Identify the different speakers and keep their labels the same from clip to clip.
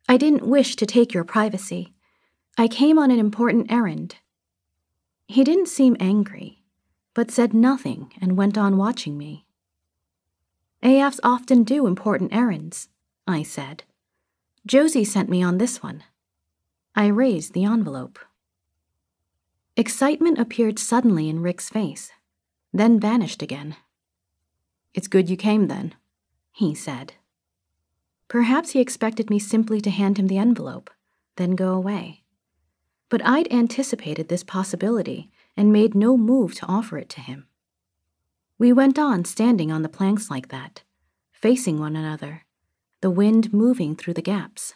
Speaker 1: I didn't wish to take your privacy. I came on an important errand." He didn't seem angry, but said nothing and went on watching me. "AFs often do important errands," I said. "Josie sent me on this one." I raised the envelope. Excitement appeared suddenly in Rick's face, then vanished again. "It's good you came then," he said. Perhaps he expected me simply to hand him the envelope, then go away. But I'd anticipated this possibility and made no move to offer it to him. We went on standing on the planks like that, facing one another, the wind moving through the gaps.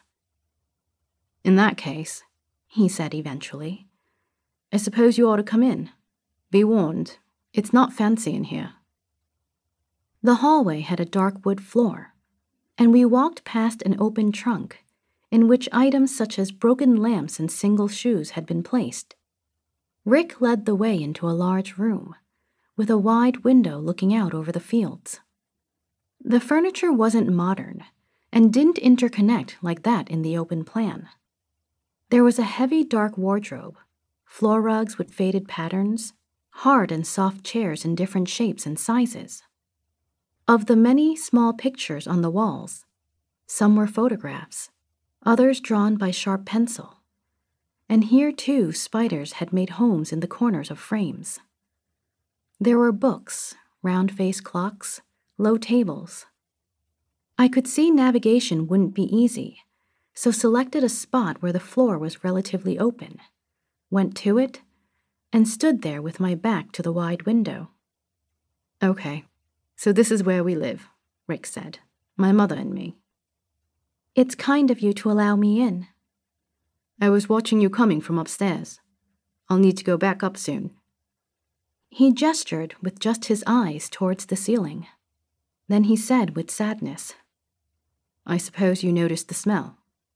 Speaker 1: "In that case," he said eventually, "I suppose you ought to come in. Be warned, it's not fancy in here." The hallway had a dark wood floor, and we walked past an open trunk in which items such as broken lamps and single shoes had been placed. Rick led the way into a large room, with a wide window looking out over the fields. The furniture wasn't modern, and didn't interconnect like that in the open plan. There was a heavy dark wardrobe, floor rugs with faded patterns, hard and soft chairs in different shapes and sizes. Of the many small pictures on the walls, some were photographs, others drawn by sharp pencil, and here too spiders had made homes in the corners of frames. There were books, round-faced clocks, low tables. I could see navigation wouldn't be easy, so selected a spot where the floor was relatively open, went to it, and stood there with my back to the wide window. "Okay, so this is where we live," Rick said. "My mother and me." "It's kind of you to allow me in." "I was watching you coming from upstairs. I'll need to go back up soon." He gestured with just his eyes towards the ceiling. Then he said with sadness, "I suppose you noticed the smell."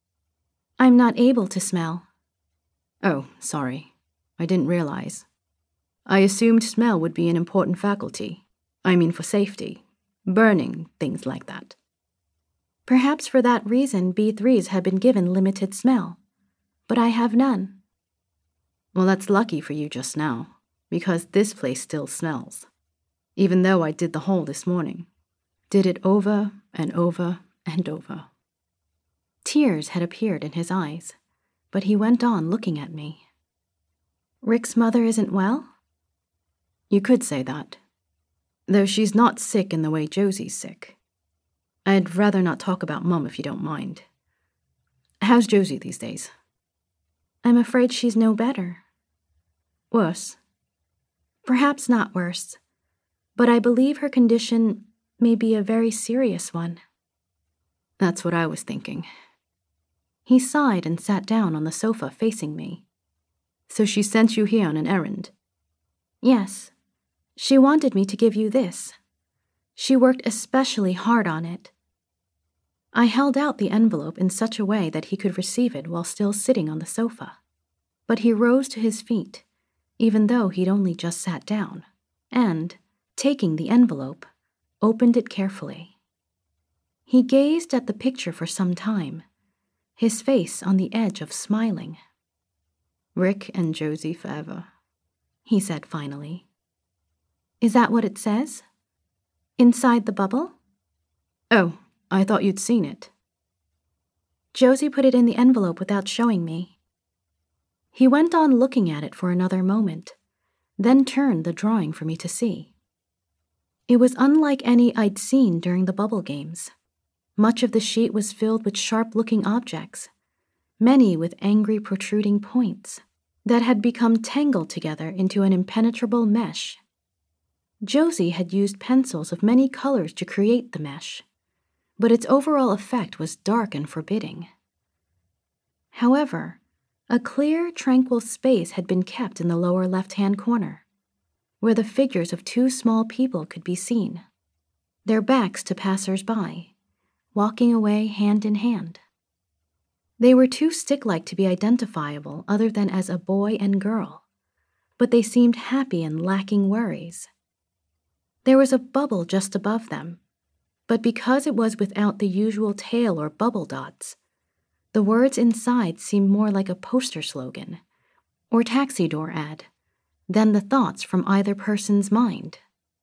Speaker 1: "I'm not able to smell." "Oh, sorry. I didn't realize. I assumed smell would be an important faculty. I mean for safety, burning, things like that." "Perhaps for that reason B3s have been given limited smell, but I have none." "Well, that's lucky for you just now, because this place still smells. Even though I did the hole this morning. Did it over and over and over." Tears had appeared in his eyes, but he went on looking at me. "Rick's mother isn't well?" "You could say that. Though she's not sick in the way Josie's sick. I'd rather not talk about Mum if you don't mind. How's Josie these days?" "I'm afraid she's no better."
Speaker 2: "Worse?"
Speaker 1: "Perhaps not worse, but I believe her condition may be a very serious one."
Speaker 2: "That's what I was thinking."
Speaker 1: He sighed and sat down on the sofa facing me.
Speaker 2: "So she sent you here on an errand?"
Speaker 1: "Yes. She wanted me to give you this. She worked especially hard on it." I held out the envelope in such a way that he could receive it while still sitting on the sofa. But he rose to his feet, even though he'd only just sat down, and, taking the envelope, opened it carefully. He gazed at the picture for some time, his face on the edge of smiling.
Speaker 2: "Rick and Josie forever,"
Speaker 1: he said finally. "Is that what it says? Inside the bubble?"
Speaker 2: "Oh, I thought you'd seen it."
Speaker 1: Josie put it in the envelope without showing me. He went on looking at it for another moment, then turned the drawing for me to see. It was unlike any I'd seen during the bubble games. Much of the sheet was filled with sharp-looking objects, many with angry protruding points, that had become tangled together into an impenetrable mesh. Josie had used pencils of many colors to create the mesh, but its overall effect was dark and forbidding. However, a clear, tranquil space had been kept in the lower left-hand corner, where the figures of two small people could be seen, their backs to passers-by, walking away hand in hand. They were too stick-like to be identifiable other than as a boy and girl, but they seemed happy and lacking worries. There was a bubble just above them, but because it was without the usual tail or bubble dots, The words inside seemed more like a poster slogan or taxi door ad than the thoughts from either person's mind.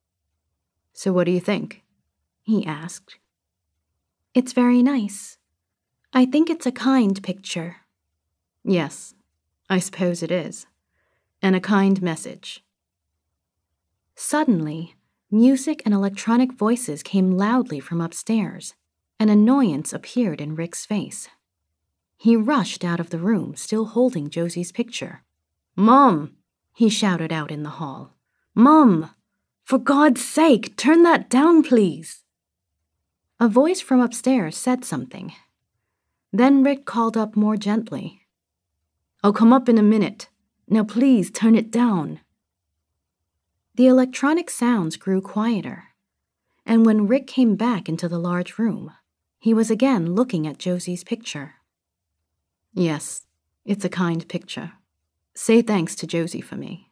Speaker 2: So what do you think?
Speaker 1: He asked. It's very nice. I think it's a kind picture.
Speaker 2: Yes, I suppose it is. And a kind message.
Speaker 1: Suddenly, music and electronic voices came loudly from upstairs, and annoyance appeared in Rick's face. He rushed out of the room, still holding Josie's picture.
Speaker 2: Mom!
Speaker 1: He shouted out in the hall.
Speaker 2: Mom! For God's sake, turn that down, please!
Speaker 1: A voice from upstairs said something. Then Rick called up more gently.
Speaker 2: I'll come up in a minute. Now please turn it down.
Speaker 1: The electronic sounds grew quieter, and when Rick came back into the large room, he was again looking at Josie's picture.
Speaker 2: Yes, it's a kind picture. Say thanks to Josie for me.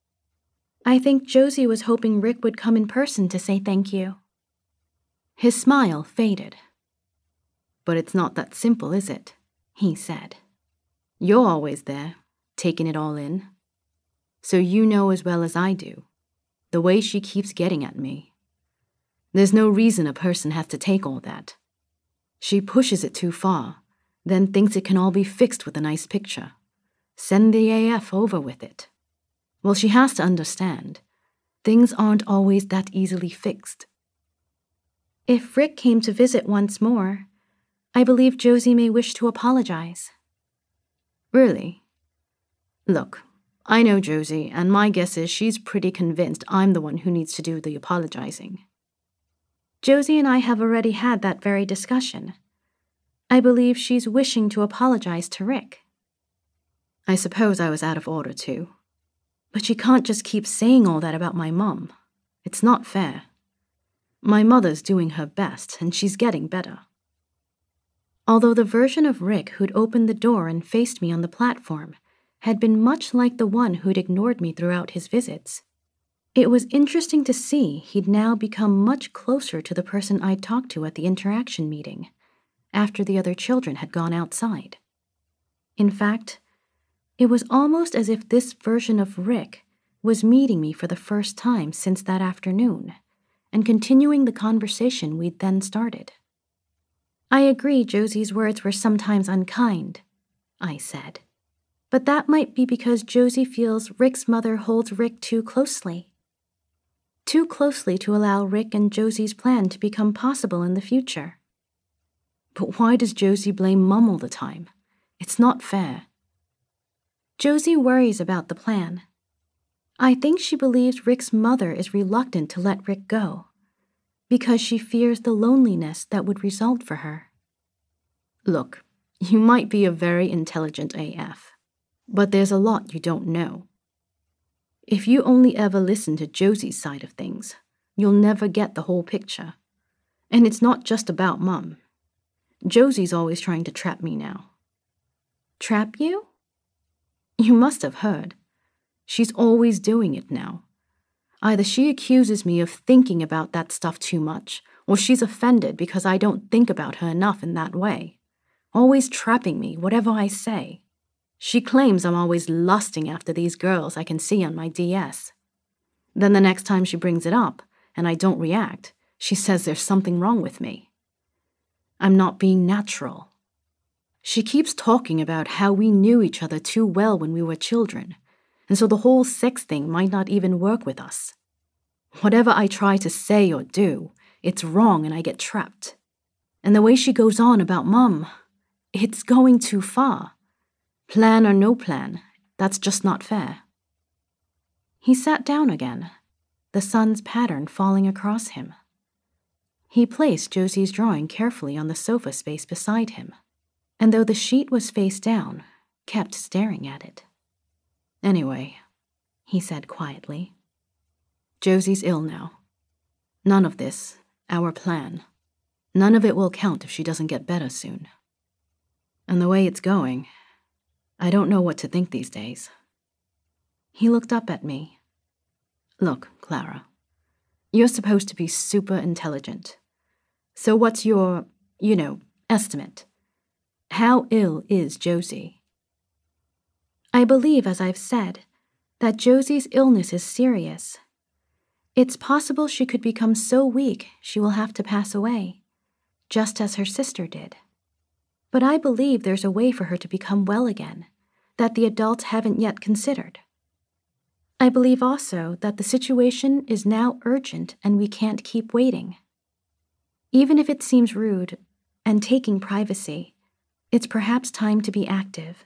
Speaker 1: I think Josie was hoping Rick would come in person to say thank you. His smile faded.
Speaker 2: But it's not that simple, is it?
Speaker 1: He said.
Speaker 2: You're always there, taking it all in. So you know as well as I do, the way she keeps getting at me. There's no reason a person has to take all that. She pushes it too far, then thinks it can all be fixed with a nice picture. Send the AF over with it. Well, she has to understand. Things aren't always that easily fixed.
Speaker 1: If Rick came to visit once more, I believe Josie may wish to apologize.
Speaker 2: Really? Look, I know Josie, and my guess is she's pretty convinced I'm the one who needs to do the apologizing.
Speaker 1: Josie and I have already had that very discussion. I believe she's wishing to apologize to Rick.
Speaker 2: I suppose I was out of order too. But she can't just keep saying all that about my mom. It's not fair. My mother's doing her best, and she's getting better.
Speaker 1: Although the version of Rick who'd opened the door and faced me on the platform had been much like the one who'd ignored me throughout his visits, it was interesting to see he'd now become much closer to the person I'd talked to at the interaction meeting, after the other children had gone outside. In fact, it was almost as if this version of Rick was meeting me for the first time since that afternoon, and continuing the conversation we'd then started. I agree Josie's words were sometimes unkind, I said. But that might be because Josie feels Rick's mother holds Rick too closely. Too closely to allow Rick and Josie's plan to become possible in the future.
Speaker 2: But why does Josie blame Mom all the time? It's not fair.
Speaker 1: Josie worries about the plan. I think she believes Rick's mother is reluctant to let Rick go, because she fears the loneliness that would result for her.
Speaker 2: Look, you might be a very intelligent AF, but there's a lot you don't know. If you only ever listen to Josie's side of things, you'll never get the whole picture. And it's not just about Mom. Josie's always trying to trap me now.
Speaker 1: Trap you?
Speaker 2: You must have heard. She's always doing it now. Either she accuses me of thinking about that stuff too much, or she's offended because I don't think about her enough in that way. Always trapping me, whatever I say. She claims I'm always lusting after these girls I can see on my DS. Then the next time she brings it up, and I don't react, she says there's something wrong with me. I'm not being natural. She keeps talking about how we knew each other too well when we were children, and so the whole sex thing might not even work with us. Whatever I try to say or do, it's wrong and I get trapped. And the way she goes on about Mom, it's going too far. Plan or no plan, that's just not fair.
Speaker 1: He sat down again, the sun's pattern falling across him. He placed Josie's drawing carefully on the sofa space beside him, and though the sheet was face down, kept staring at it.
Speaker 2: Anyway,
Speaker 1: he said quietly,
Speaker 2: Josie's ill now. None of this, our plan, none of it will count if she doesn't get better soon. And the way it's going, I don't know what to think these days.
Speaker 1: He looked up at me.
Speaker 2: Look, Clara, you're supposed to be super intelligent. So what's your, estimate? How ill is Josie?"
Speaker 1: "I believe, as I've said, that Josie's illness is serious. It's possible she could become so weak she will have to pass away, just as her sister did. But I believe there's a way for her to become well again that the adults haven't yet considered. I believe also that the situation is now urgent and we can't keep waiting. Even if it seems rude and taking privacy, it's perhaps time to be active.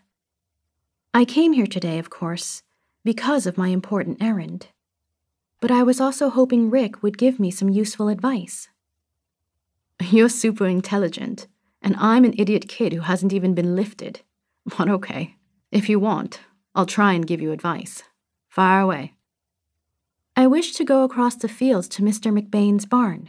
Speaker 1: I came here today, of course, because of my important errand. But I was also hoping Rick would give me some useful advice."
Speaker 2: "You're super intelligent, and I'm an idiot kid who hasn't even been lifted. But okay, if you want, I'll try and give you advice. Fire away."
Speaker 1: "I wish to go across the fields to Mr. McBain's barn.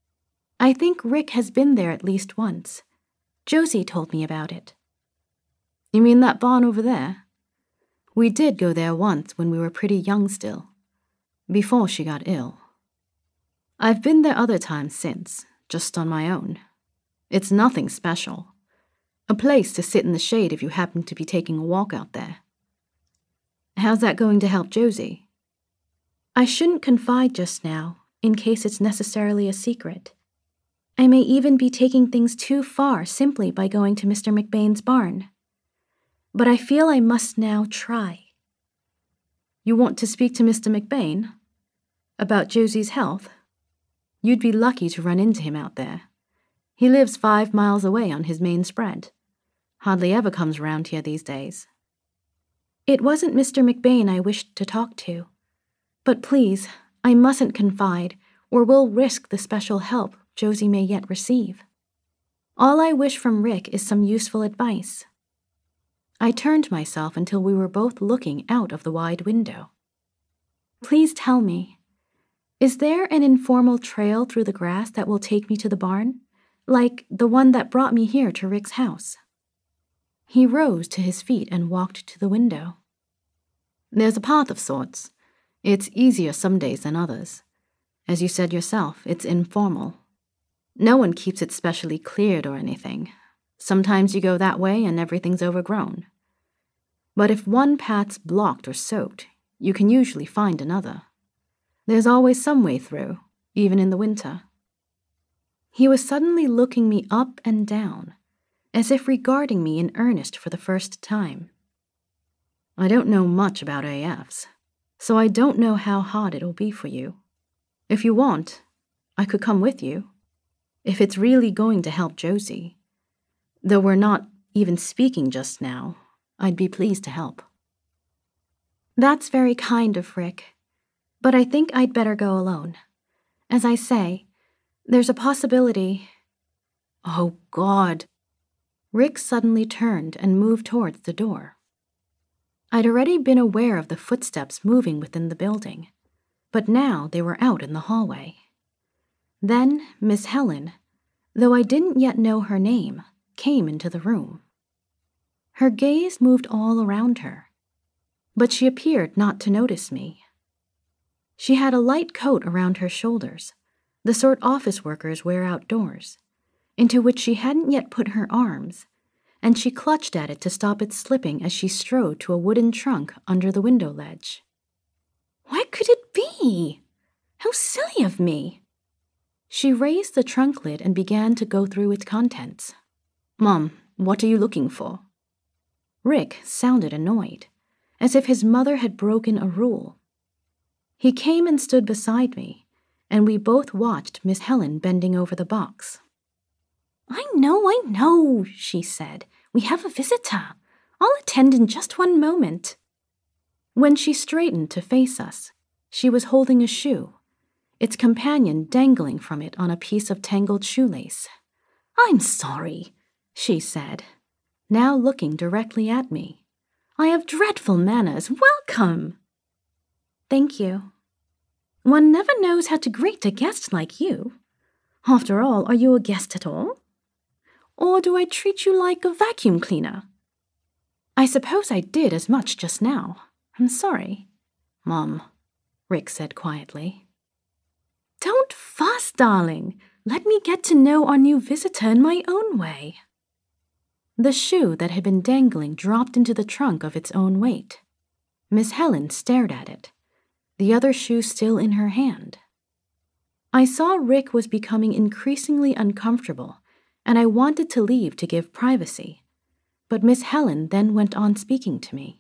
Speaker 1: I think Rick has been there at least once. Josie told me about it."
Speaker 2: "You mean that barn over there? We did go there once when we were pretty young still, before she got ill. I've been there other times since, just on my own. It's nothing special. A place to sit in the shade if you happen to be taking a walk out there. How's that going to help Josie?"
Speaker 1: "I shouldn't confide just now, in case it's necessarily a secret. I may even be taking things too far simply by going to Mr. McBain's barn. But I feel I must now try."
Speaker 2: "You want to speak to Mr. McBain? About Josie's health? You'd be lucky to run into him out there. He lives 5 miles away on his main spread. Hardly ever comes around here these days."
Speaker 1: "It wasn't Mr. McBain I wished to talk to. But please, I mustn't confide, or we'll risk the special help Josie may yet receive. All I wish from Rick is some useful advice." I turned myself until we were both looking out of the wide window. "Please tell me, is there an informal trail through the grass that will take me to the barn, like the one that brought me here to Rick's house?" He rose to his feet and walked to the window.
Speaker 2: "There's a path of sorts. It's easier some days than others. As you said yourself, it's informal. No one keeps it specially cleared or anything. Sometimes you go that way and everything's overgrown. But if one path's blocked or soaked, you can usually find another. There's always some way through, even in the winter."
Speaker 1: He was suddenly looking me up and down, as if regarding me in earnest for the first time.
Speaker 2: "I don't know much about AFs, so I don't know how hard it'll be for you. If you want, I could come with you. If it's really going to help Josie. Though we're not even speaking just now, I'd be pleased to help."
Speaker 1: "That's very kind of Rick, but I think I'd better go alone. As I say, there's a possibility—"
Speaker 2: "Oh, God." Rick suddenly turned and moved towards the door.
Speaker 1: I'd already been aware of the footsteps moving within the building, but now they were out in the hallway. Then Miss Helen, though I didn't yet know her name, came into the room. Her gaze moved all around her, but she appeared not to notice me. She had a light coat around her shoulders, the sort office workers wear outdoors, into which she hadn't yet put her arms, and she clutched at it to stop it slipping as she strode to a wooden trunk under the window ledge. What could it be? How silly of me! She raised the trunk lid and began to go through its contents.
Speaker 2: "Mom, what are you looking for?"
Speaker 1: Rick sounded annoyed, as if his mother had broken a rule. He came and stood beside me, and we both watched Miss Helen bending over the box. I know, she said. "We have a visitor. I'll attend in just one moment." When she straightened to face us, she was holding a shoe, its companion dangling from it on a piece of tangled shoelace. "I'm sorry," she said, now looking directly at me. "I have dreadful manners. Welcome." "Thank you. One never knows how to greet a guest like you. After all, are you a guest at all? Or do I treat you like a vacuum cleaner?" "I suppose I did as much just now. I'm sorry."
Speaker 2: "Mom," Rick said quietly.
Speaker 1: "Don't fuss, darling. Let me get to know our new visitor in my own way."
Speaker 2: The shoe that had been dangling dropped into the trunk of its own weight. Miss Helen stared at it, the other shoe still in her hand. I saw Rick was becoming increasingly uncomfortable, and I wanted to leave to give privacy. But Miss Helen then went on speaking to me.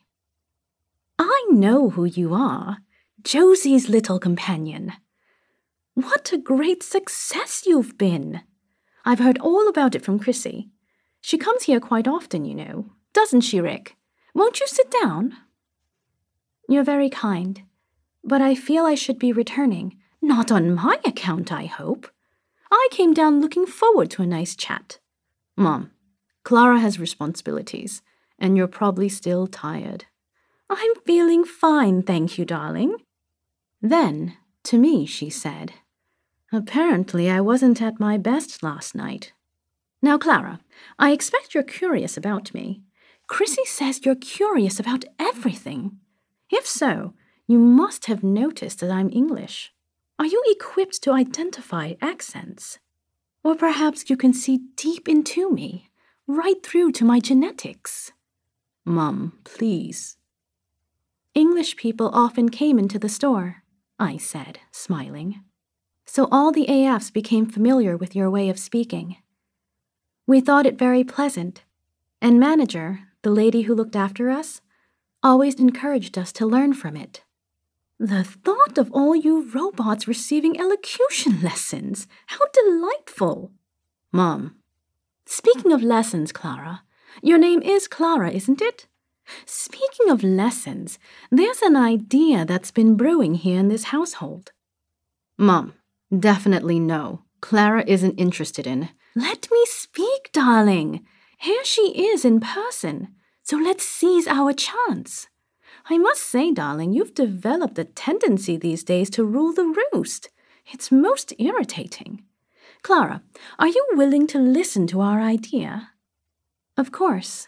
Speaker 2: I know who you are, Josie's little companion. What a great success you've been. I've heard all about it from Chrissy. She comes here quite often, you know. Doesn't she, Rick? Won't you sit down? You're very kind, but I feel I should be returning. Not on my account, I hope. I came down looking forward to a nice chat. Mom, Clara has responsibilities, and you're probably still tired. I'm feeling fine, thank you, darling. Then, to me, she said, apparently I wasn't at my best last night. Now, Clara, I expect you're curious about me. Chrissy says you're curious about everything. If so, you must have noticed that I'm English. Are you equipped to identify accents? Or perhaps you can see deep into me, right through to my genetics? Mom, please. English people often came into the store, I said, smiling. So all the AFs became familiar with your way of speaking. We thought it very pleasant, and manager, the lady who looked after us, always encouraged us to learn from it. The thought of all you robots receiving elocution lessons! How delightful! Mom. Speaking of lessons, Clara, your name is Clara, isn't it? Speaking of lessons, there's an idea that's been brewing here in this household. Mom, definitely no. Clara isn't interested in. Let me speak, darling. Here she is in person, so let's seize our chance. I must say, darling, you've developed a tendency these days to rule the roost. It's most irritating. Clara, are you willing to listen to our idea? Of course.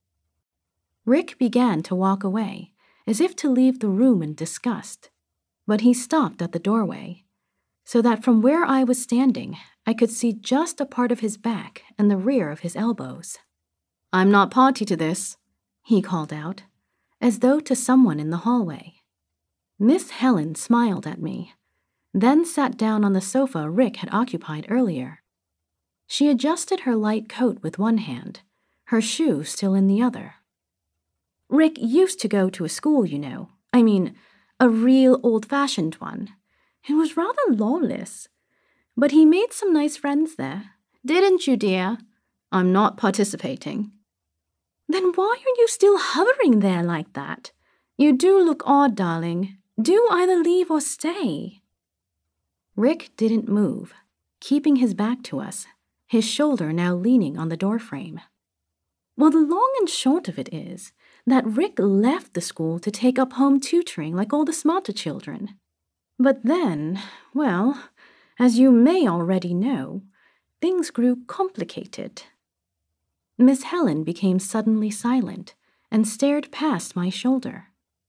Speaker 2: Rick began to walk away, as if to leave the room in disgust, but he stopped at the doorway, so that from where I was standing, I could see just a part of his back and the rear of his elbows. I'm not party to this, he called out, as though to someone in the hallway. Miss Helen smiled at me, then sat down on the sofa Rick had occupied earlier. She adjusted her light coat with one hand, her shoe still in the other. Rick used to go to a school, you know. I mean, a real old-fashioned one. It was rather lawless. But he made some nice friends there. Didn't you, dear? I'm not participating. Then why are you still hovering there like that? You do look odd, darling. Do either leave or stay. Rick didn't move, keeping his back to us, his shoulder now leaning on the doorframe. Well, the long and short of it is that Rick left the school to take up home tutoring like all the smarter children. But then, well, as you may already know, things grew complicated. Miss Helen became suddenly silent and stared past my shoulder.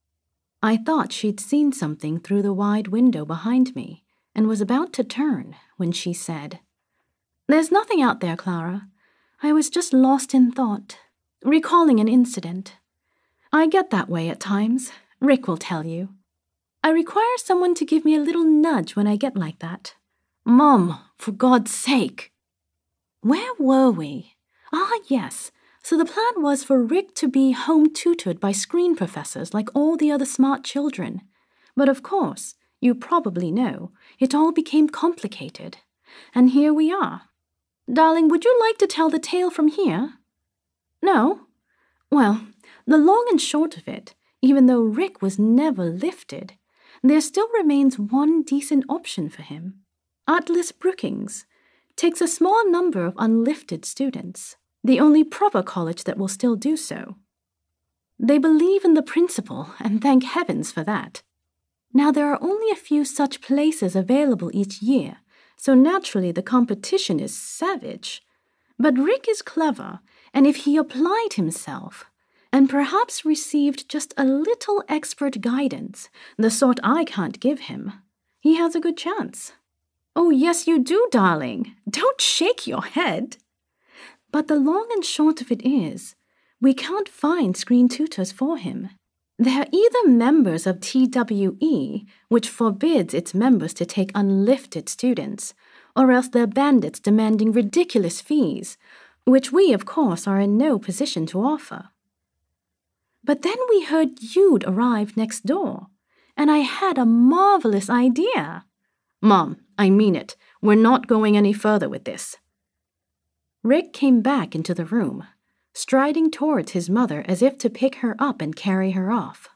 Speaker 2: I thought she'd seen something through the wide window behind me and was about to turn when she said, "There's nothing out there, Clara. I was just lost in thought, recalling an incident. I get that way at times, Rick will tell you. I require someone to give me a little nudge when I get like that. Mom, for God's sake." Where were we? Ah, yes. So the plan was for Rick to be home tutored by screen professors like all the other smart children. But of course, you probably know, it all became complicated. And here we are. Darling, would you like to tell the tale from here? No? Well, the long and short of it, even though Rick was never lifted, there still remains one decent option for him. Atlas Brookings takes a small number of unlifted students, the only proper college that will still do so. They believe in the principle, and thank heavens for that. Now, there are only a few such places available each year, so naturally the competition is savage. But Rick is clever, and if he applied himself, and perhaps received just a little expert guidance, the sort I can't give him, he has a good chance. Oh, yes, you do, darling. Don't shake your head. But the long and short of it is, we can't find screen tutors for him. They're either members of TWE, which forbids its members to take unlifted students, or else they're bandits demanding ridiculous fees, which we, of course, are in no position to offer. But then we heard you'd arrived next door, and I had a marvelous idea.
Speaker 1: Mom, I mean it. We're not going any further with this.
Speaker 2: Rick came back into the room, striding towards his mother as if to pick her up and carry her off.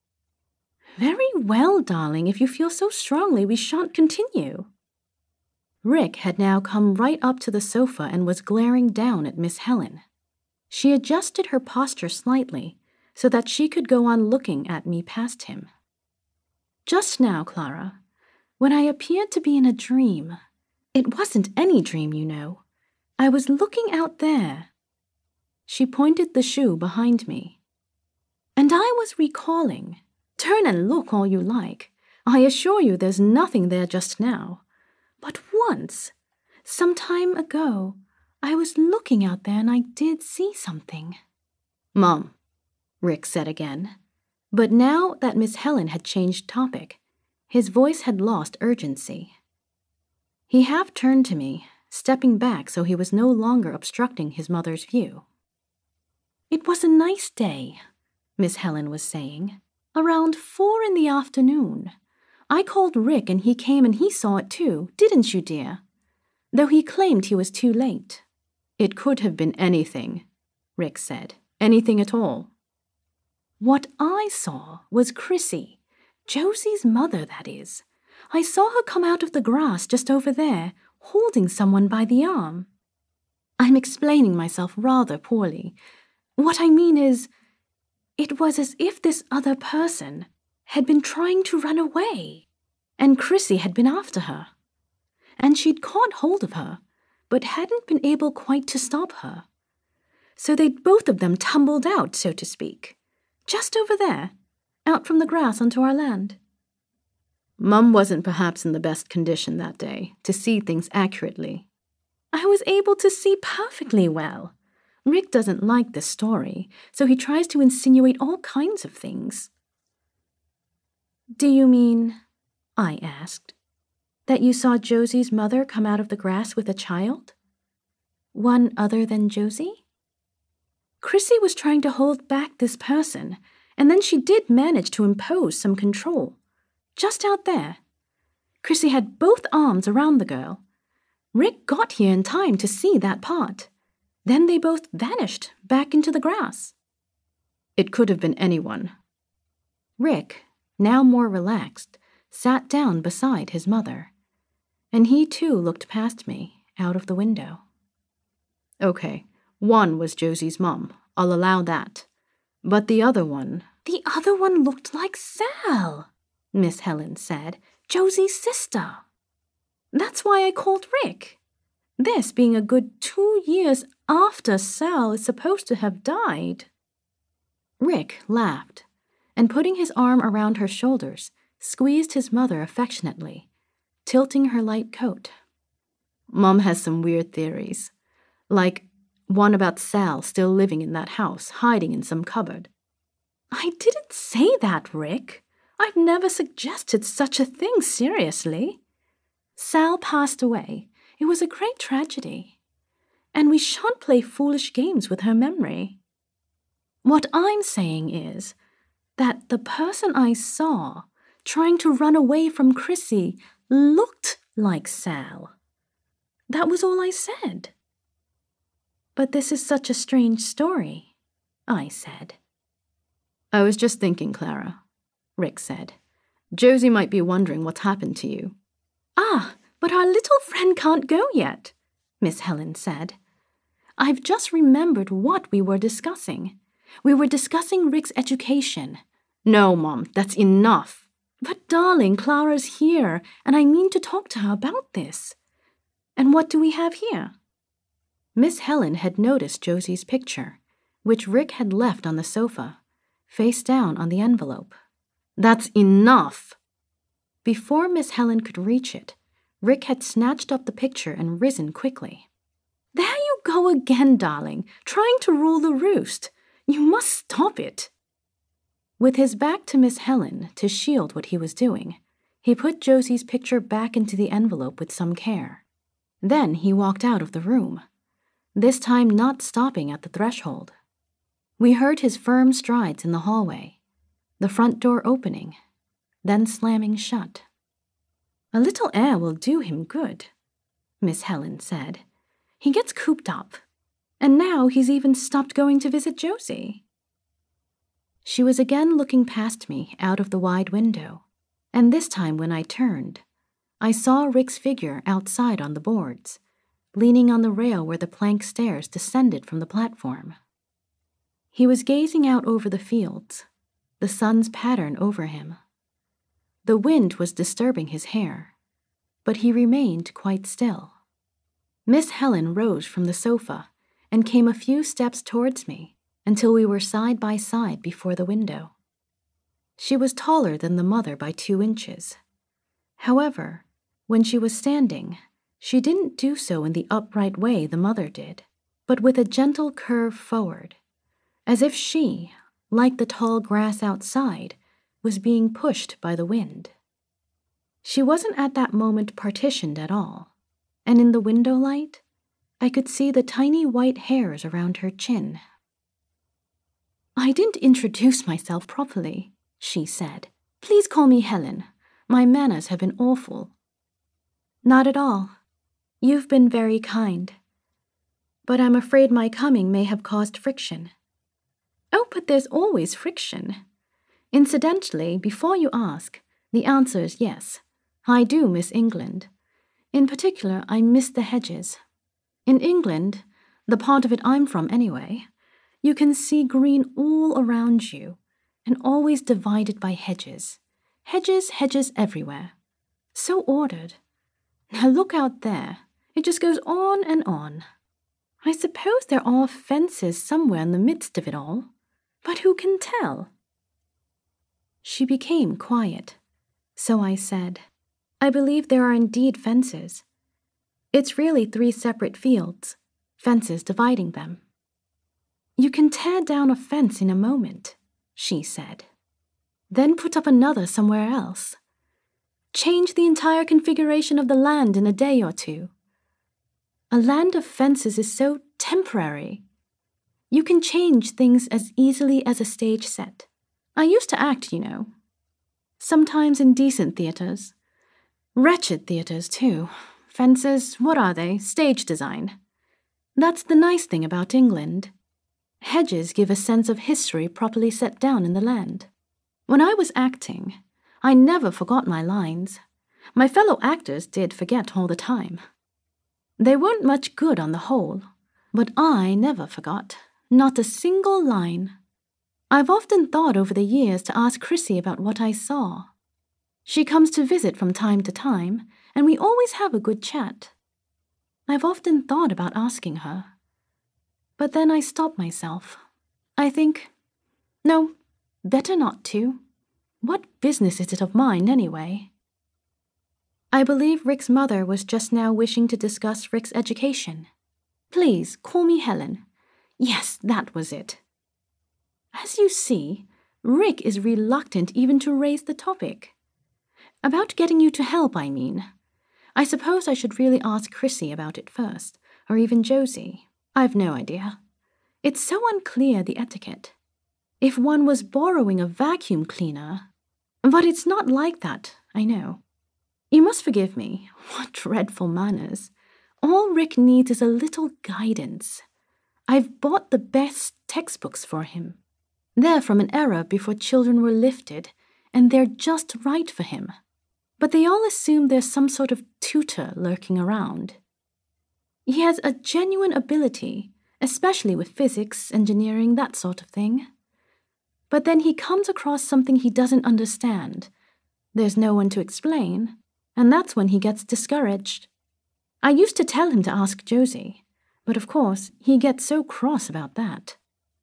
Speaker 2: Very well, darling, if you feel so strongly, we shan't continue. Rick had now come right up to the sofa and was glaring down at Miss Helen. She adjusted her posture slightly so that she could go on looking at me past him. Just now, Clara, when I appeared to be in a dream, it wasn't any dream, you know. I was looking out there. She pointed the shoe behind me. And I was recalling. Turn and look all you like. I assure you there's nothing there just now. But once, some time ago, I was looking out there and I did see something.
Speaker 1: Mom, Rick said again.
Speaker 2: But now that Miss Helen had changed topic, his voice had lost urgency. He half turned to me, stepping back so he was no longer obstructing his mother's view. It was a nice day, Miss Helen was saying. Around 4 in the afternoon. I called Rick and he came and he saw it too, didn't you, dear? Though he claimed he was too late.
Speaker 1: It could have been anything, Rick said. Anything at all.
Speaker 2: What I saw was Chrissy, Josie's mother, that is. I saw her come out of the grass just over there, holding someone by the arm. I'm explaining myself rather poorly. What I mean is, it was as if this other person had been trying to run away, and Chrissy had been after her. And she'd caught hold of her, but hadn't been able quite to stop her. So they'd both of them tumbled out, so to speak, just over there, out from the grass onto our land.
Speaker 1: Mum wasn't perhaps in the best condition that day to see things accurately.
Speaker 2: I was able to see perfectly well. Rick doesn't like this story, so he tries to insinuate all kinds of things. Do you mean, I asked, that you saw Josie's mother come out of the grass with a child? One other than Josie? Chrissy was trying to hold back this person, and then she did manage to impose some control. Just out there. Chrissy had both arms around the girl. Rick got here in time to see that part. Then they both vanished back into the grass.
Speaker 1: It could have been anyone.
Speaker 2: Rick, now more relaxed, sat down beside his mother. And he too looked past me, out of the window.
Speaker 1: Okay, one was Josie's mom. I'll allow that. But the other one...
Speaker 2: The other one looked like Sal, Miss Helen said. Josie's sister. That's why I called Rick. This being a good 2 years after Sal is supposed to have died. Rick laughed, and putting his arm around her shoulders, squeezed his mother affectionately, tilting her light coat.
Speaker 1: Mom has some weird theories, like one about Sal still living in that house, hiding in some cupboard.
Speaker 2: I didn't say that, Rick. I've never suggested such a thing seriously. Sal passed away. It was a great tragedy. And we shan't play foolish games with her memory. What I'm saying is that the person I saw trying to run away from Chrissy looked like Sal. That was all I said. But this is such a strange story, I said.
Speaker 1: I was just thinking, Clara, Rick said. Josie might be wondering what's happened to you.
Speaker 2: Ah, but our little friend can't go yet, Miss Helen said. I've just remembered what we were discussing. We were discussing Rick's education.
Speaker 1: No, Mom, that's enough.
Speaker 2: But darling, Clara's here, and I mean to talk to her about this. And what do we have here? Miss Helen had noticed Josie's picture, which Rick had left on the sofa, face down on the envelope.
Speaker 1: That's enough!
Speaker 2: Before Miss Helen could reach it, Rick had snatched up the picture and risen quickly. There you go again, darling, trying to rule the roost. You must stop it." With his back to Miss Helen to shield what he was doing, he put Josie's picture back into the envelope with some care. Then he walked out of the room, this time not stopping at the threshold. We heard his firm strides in the hallway, the front door opening, then slamming shut. "A little air will do him good," Miss Helen said. "He gets cooped up, and now he's even stopped going to visit Josie." She was again looking past me out of the wide window, and this time when I turned, I saw Rick's figure outside on the boards, leaning on the rail where the plank stairs descended from the platform. He was gazing out over the fields, the sun's pattern over him. The wind was disturbing his hair, but he remained quite still. Miss Helen rose from the sofa and came a few steps towards me until we were side by side before the window. She was taller than the mother by 2 inches. However, when she was standing, she didn't do so in the upright way the mother did, but with a gentle curve forward, as if she, like the tall grass outside, was being pushed by the wind. She wasn't at that moment partitioned at all, and in the window light, I could see the tiny white hairs around her chin. "I didn't introduce myself properly," she said. "Please call me Helen. My manners have been awful." "Not at all. You've been very kind. But I'm afraid my coming may have caused friction." "Oh, but there's always friction. Incidentally, before you ask, the answer is yes. I do miss England. In particular, I miss the hedges. In England, the part of it I'm from anyway, you can see green all around you, and always divided by hedges. Hedges everywhere. So ordered. Now look out there. It just goes on and on. I suppose there are fences somewhere in the midst of it all, but who can tell?" She became quiet, so I said, "I believe there are indeed fences. It's really 3 separate fields, fences dividing them." "You can tear down a fence in a moment," she said. "Then put up another somewhere else. Change the entire configuration of the land in a day or 2. A land of fences is so temporary. You can change things as easily as a stage set. I used to act, you know. Sometimes in decent theaters. Wretched theaters, too. Fences, what are they? Stage design. That's the nice thing about England. Hedges give a sense of history properly set down in the land. When I was acting, I never forgot my lines. My fellow actors did forget all the time. They weren't much good on the whole, but I never forgot. Not a single line. I've often thought over the years to ask Chrissy about what I saw. She comes to visit from time to time, and we always have a good chat. I've often thought about asking her. But then I stop myself. I think, no, better not to. What business is it of mine, anyway? I believe Rick's mother was just now wishing to discuss Rick's education. "Please, call me Helen." Yes, that was it. As you see, Rick is reluctant even to raise the topic. About getting you to help, I mean. I suppose I should really ask Chrissy about it first, or even Josie. I've no idea. It's so unclear, the etiquette. If one was borrowing a vacuum cleaner... But it's not like that, I know. You must forgive me. What dreadful manners. All Rick needs is a little guidance. I've bought the best textbooks for him. They're from an era before children were lifted, and they're just right for him. But they all assume there's some sort of tutor lurking around. He has a genuine ability, especially with physics, engineering, that sort of thing. But then he comes across something he doesn't understand. There's no one to explain, and that's when he gets discouraged. I used to tell him to ask Josie, but of course he gets so cross about that.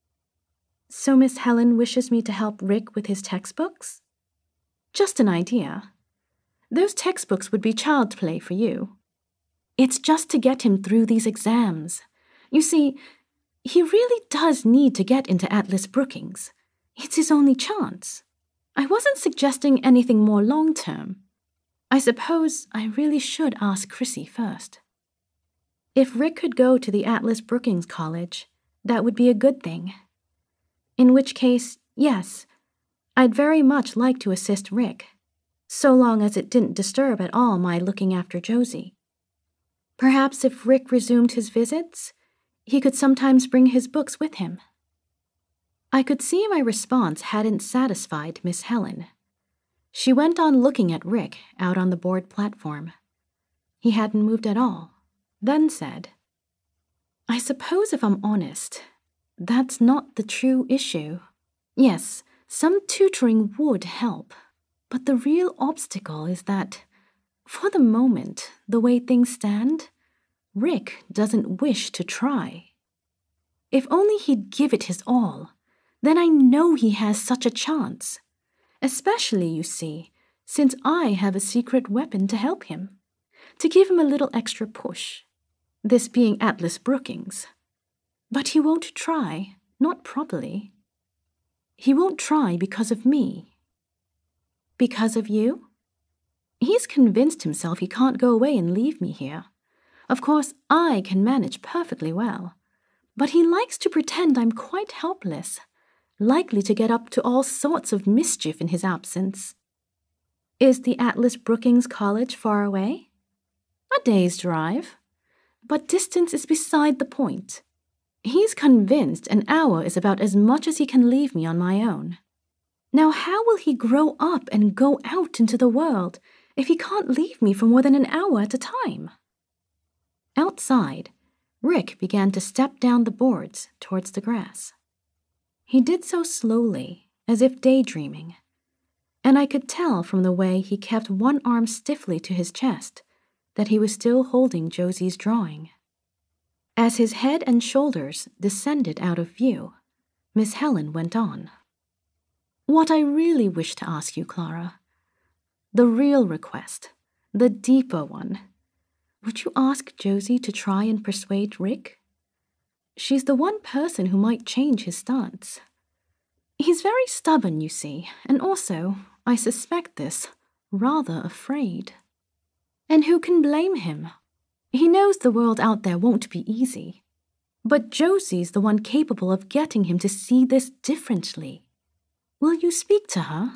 Speaker 2: So Miss Helen wishes me to help Rick with his textbooks? Just an idea. Those textbooks would be child's play for you. It's just to get him through these exams. You see, he really does need to get into Atlas Brookings. It's his only chance. I wasn't suggesting anything more long-term. I suppose I really should ask Chrissy first. If Rick could go to the Atlas Brookings College, that would be a good thing. In which case, yes, I'd very much like to assist Rick, so long as it didn't disturb at all my looking after Josie. Perhaps if Rick resumed his visits, he could sometimes bring his books with him. I could see my response hadn't satisfied Miss Helen. She went on looking at Rick out on the board platform. He hadn't moved at all, then said, I suppose if I'm honest, that's not the true issue. Yes, some tutoring would help, but the real obstacle is that, for the moment, the way things stand, Rick doesn't wish to try. If only he'd give it his all, then I know he has such a chance. Especially, you see, since I have a secret weapon to help him, to give him a little extra push, this being Atlas Brookings. But he won't try, not properly. He won't try because of me. Because of you? He's convinced himself he can't go away and leave me here. Of course, I can manage perfectly well, but he likes to pretend I'm quite helpless, likely to get up to all sorts of mischief in his absence. Is the Atlas Brookings College far away? A day's drive. But distance is beside the point. He's convinced an hour is about as much as he can leave me on my own. Now how will he grow up and go out into the world if he can't leave me for more than an hour at a time? Outside, Rick began to step down the boards towards the grass. He did so slowly, as if daydreaming, and I could tell from the way he kept one arm stiffly to his chest that he was still holding Josie's drawing. As his head and shoulders descended out of view, Miss Helen went on. What I really wish to ask you, Clara, the real request, the deeper one, would you ask Josie to try and persuade Rick? She's the one person who might change his stance. He's very stubborn, you see, and also, I suspect this, rather afraid. And who can blame him? He knows the world out there won't be easy. But Josie's the one capable of getting him to see this differently. Will you speak to her?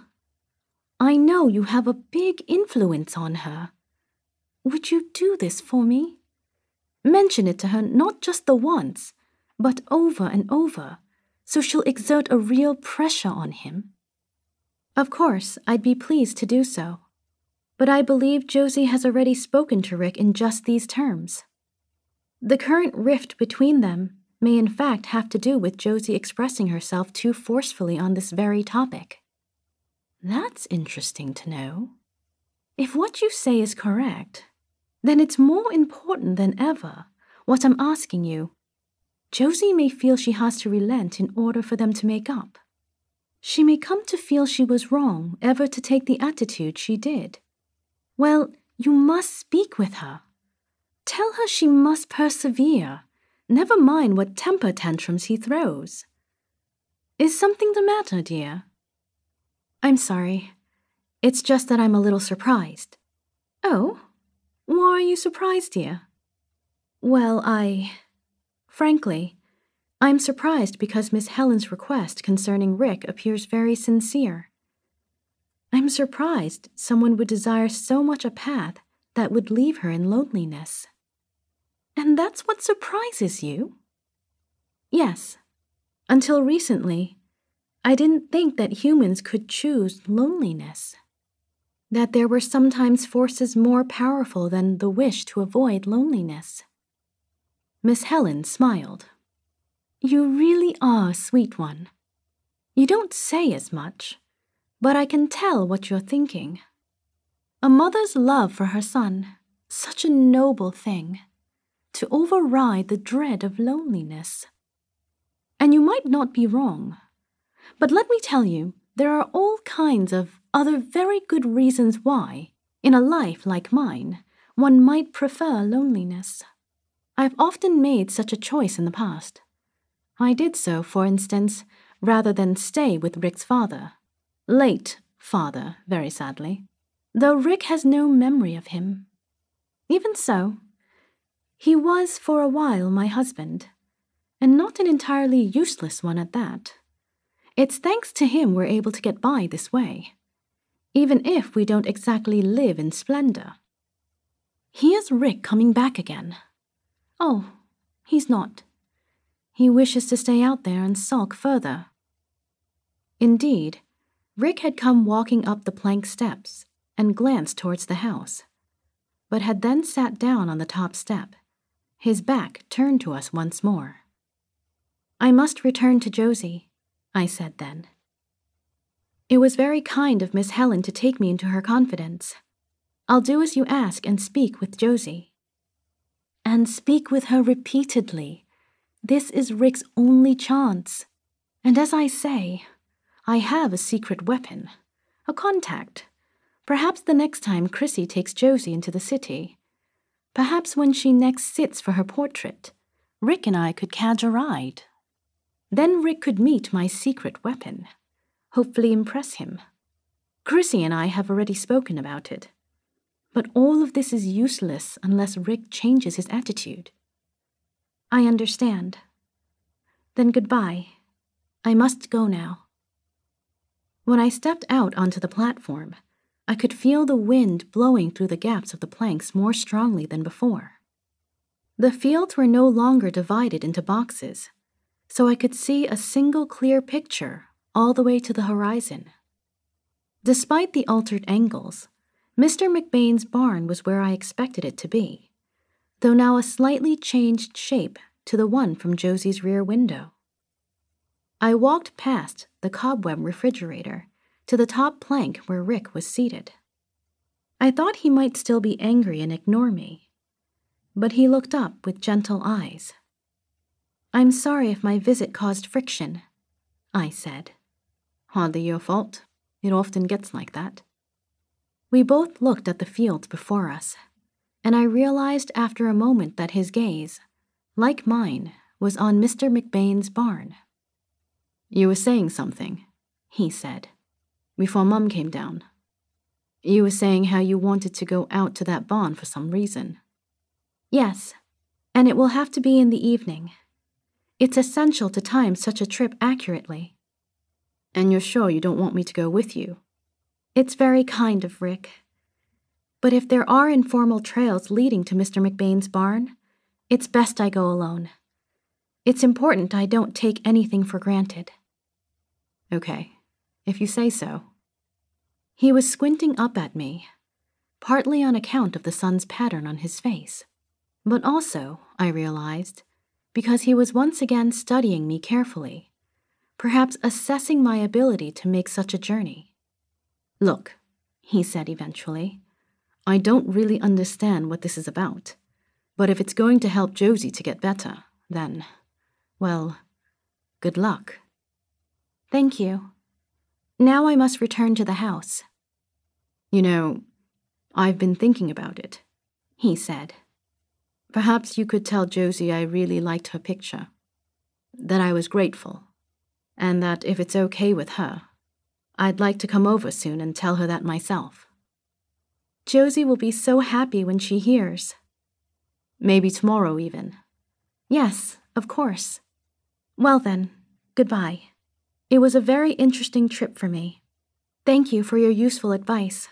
Speaker 2: I know you have a big influence on her. Would you do this for me? Mention it to her not just the once, but over and over, so she'll exert a real pressure on him. Of course, I'd be pleased to do so, but I believe Josie has already spoken to Rick in just these terms. The current rift between them may in fact have to do with Josie expressing herself too forcefully on this very topic. That's interesting to know. If what you say is correct, then it's more important than ever what I'm asking you. Josie may feel she has to relent in order for them to make up. She may come to feel she was wrong ever to take the attitude she did. Well, you must speak with her. Tell her she must persevere. Never mind what temper tantrums he throws. Is something the matter, dear? I'm sorry. It's just that I'm a little surprised. Oh? Why are you surprised, dear? Well, Frankly, I'm surprised because Miss Helen's request concerning Rick appears very sincere. I'm surprised someone would desire so much a path that would leave her in loneliness. And that's what surprises you? Yes. Until recently, I didn't think that humans could choose loneliness. That there were sometimes forces more powerful than the wish to avoid loneliness. Miss Helen smiled. You really are a sweet one. You don't say as much, but I can tell what you're thinking. A mother's love for her son, such a noble thing, to override the dread of loneliness. And you might not be wrong, but let me tell you, there are all kinds of other very good reasons why, in a life like mine, one might prefer loneliness.
Speaker 1: I've often made such a choice in the past. I did so, for instance, rather than stay with Rick's father. Late father, very sadly. Though Rick has no memory of him. Even so, he was for a while my husband, and not an entirely useless one at that. It's thanks to him we're able to get by this way, even if we don't exactly live in splendor. Here's Rick coming back again. Oh, he's not. He wishes to stay out there and sulk further. Indeed, Rick had come walking up the plank steps and glanced towards the house, but had then sat down on the top step, his back turned to us once more. I must return to Josie, I said then. It was very kind of Miss Helen to take me into her confidence. I'll do as you ask and speak with Josie. And speak with her repeatedly. This is Rick's only chance. And as I say, I have a secret weapon, a contact. Perhaps the next time Chrissy takes Josie into the city. Perhaps when she next sits for her portrait, Rick and I could catch a ride. Then Rick could meet my secret weapon, hopefully impress him. Chrissy and I have already spoken about it. But all of this is useless unless Rick changes his attitude. I understand. Then goodbye. I must go now. When I stepped out onto the platform, I could feel the wind blowing through the gaps of the planks more strongly than before. The fields were no longer divided into boxes, so I could see a single clear picture all the way to the horizon. Despite the altered angles, Mr. McBain's barn was where I expected it to be, though now a slightly changed shape to the one from Josie's rear window. I walked past the cobweb refrigerator to the top plank where Rick was seated. I thought he might still be angry and ignore me, but he looked up with gentle eyes. I'm sorry if my visit caused friction, I said. Hardly your fault. It often gets like that. We both looked at the fields before us, and I realized after a moment that his gaze, like mine, was on Mr. McBain's barn. You were saying something, he said, before Mum came down. You were saying how you wanted to go out to that barn for some reason. Yes, and it will have to be in the evening. It's essential to time such a trip accurately. And you're sure you don't want me to go with you? It's very kind of Rick. But if there are informal trails leading to Mr. McBain's barn, it's best I go alone. It's important I don't take anything for granted. Okay, if you say so. He was squinting up at me, partly on account of the sun's pattern on his face, but also, I realized, because he was once again studying me carefully, perhaps assessing my ability to make such a journey. Look, he said eventually, I don't really understand what this is about, but if it's going to help Josie to get better, then, well, good luck. Thank you. Now I must return to the house. You know, I've been thinking about it, he said. Perhaps you could tell Josie I really liked her picture, that I was grateful, and that if it's okay with her, I'd like to come over soon and tell her that myself. Josie will be so happy when she hears. Maybe tomorrow even. Yes, of course. Well then, goodbye. It was a very interesting trip for me. Thank you for your useful advice.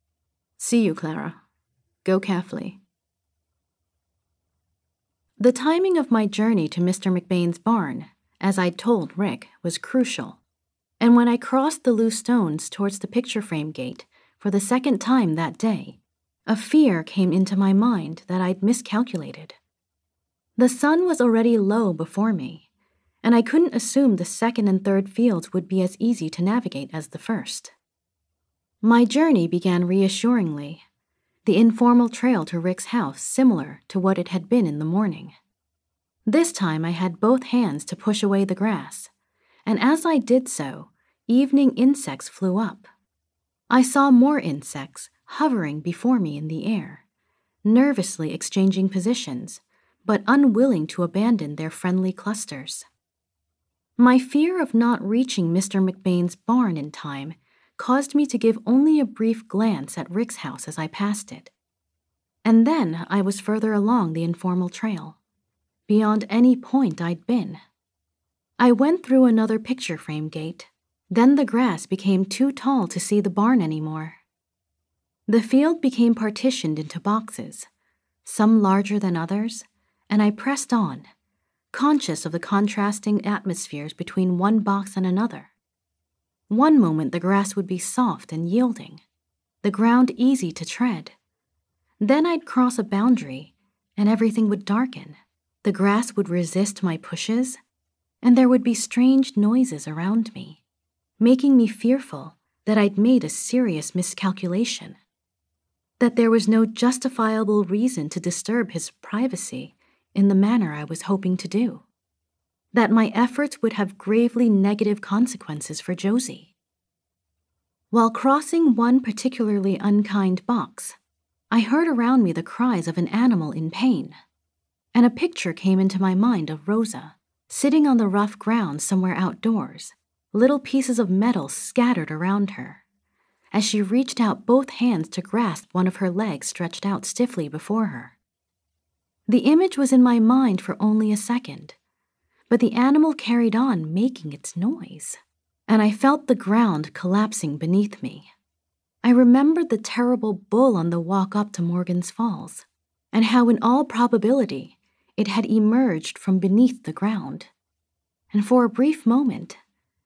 Speaker 1: See you, Clara. Go carefully. The timing of my journey to Mr. McBain's barn, as I'd told Rick, was crucial. And when I crossed the loose stones towards the picture frame gate for the second time that day, a fear came into my mind that I'd miscalculated. The sun was already low before me, and I couldn't assume the second and third fields would be as easy to navigate as the first. My journey began reassuringly, the informal trail to Rick's house similar to what it had been in the morning. This time I had both hands to push away the grass, and as I did so, evening insects flew up. I saw more insects hovering before me in the air, nervously exchanging positions,
Speaker 2: but unwilling to abandon their friendly clusters. My fear of not reaching Mr. McBain's barn in time caused me to give only a brief glance at Rick's house as I passed it. And then I was further along the informal trail, beyond any point I'd been. I went through another picture frame gate. Then the grass became too tall to see the barn anymore. The field became partitioned into boxes, some larger than others, and I pressed on, conscious of the contrasting atmospheres between one box and another. One moment the grass would be soft and yielding, the ground easy to tread. Then I'd cross a boundary, and everything would darken. The grass would resist my pushes, and there would be strange noises around me, making me fearful that I'd made a serious miscalculation, that there was no justifiable reason to disturb his privacy in the manner I was hoping to do, that my efforts would have gravely negative consequences for Josie. While crossing one particularly unkind box, I heard around me the cries of an animal in pain, and a picture came into my mind of Rosa, sitting on the rough ground somewhere outdoors, little pieces of metal scattered around her, as she reached out both hands to grasp one of her legs stretched out stiffly before her. The image was in my mind for only a second, but the animal carried on making its noise, and I felt the ground collapsing beneath me. I remembered the terrible bull on the walk up to Morgan's Falls, and how in all probability it had emerged from beneath the ground. And for a brief moment,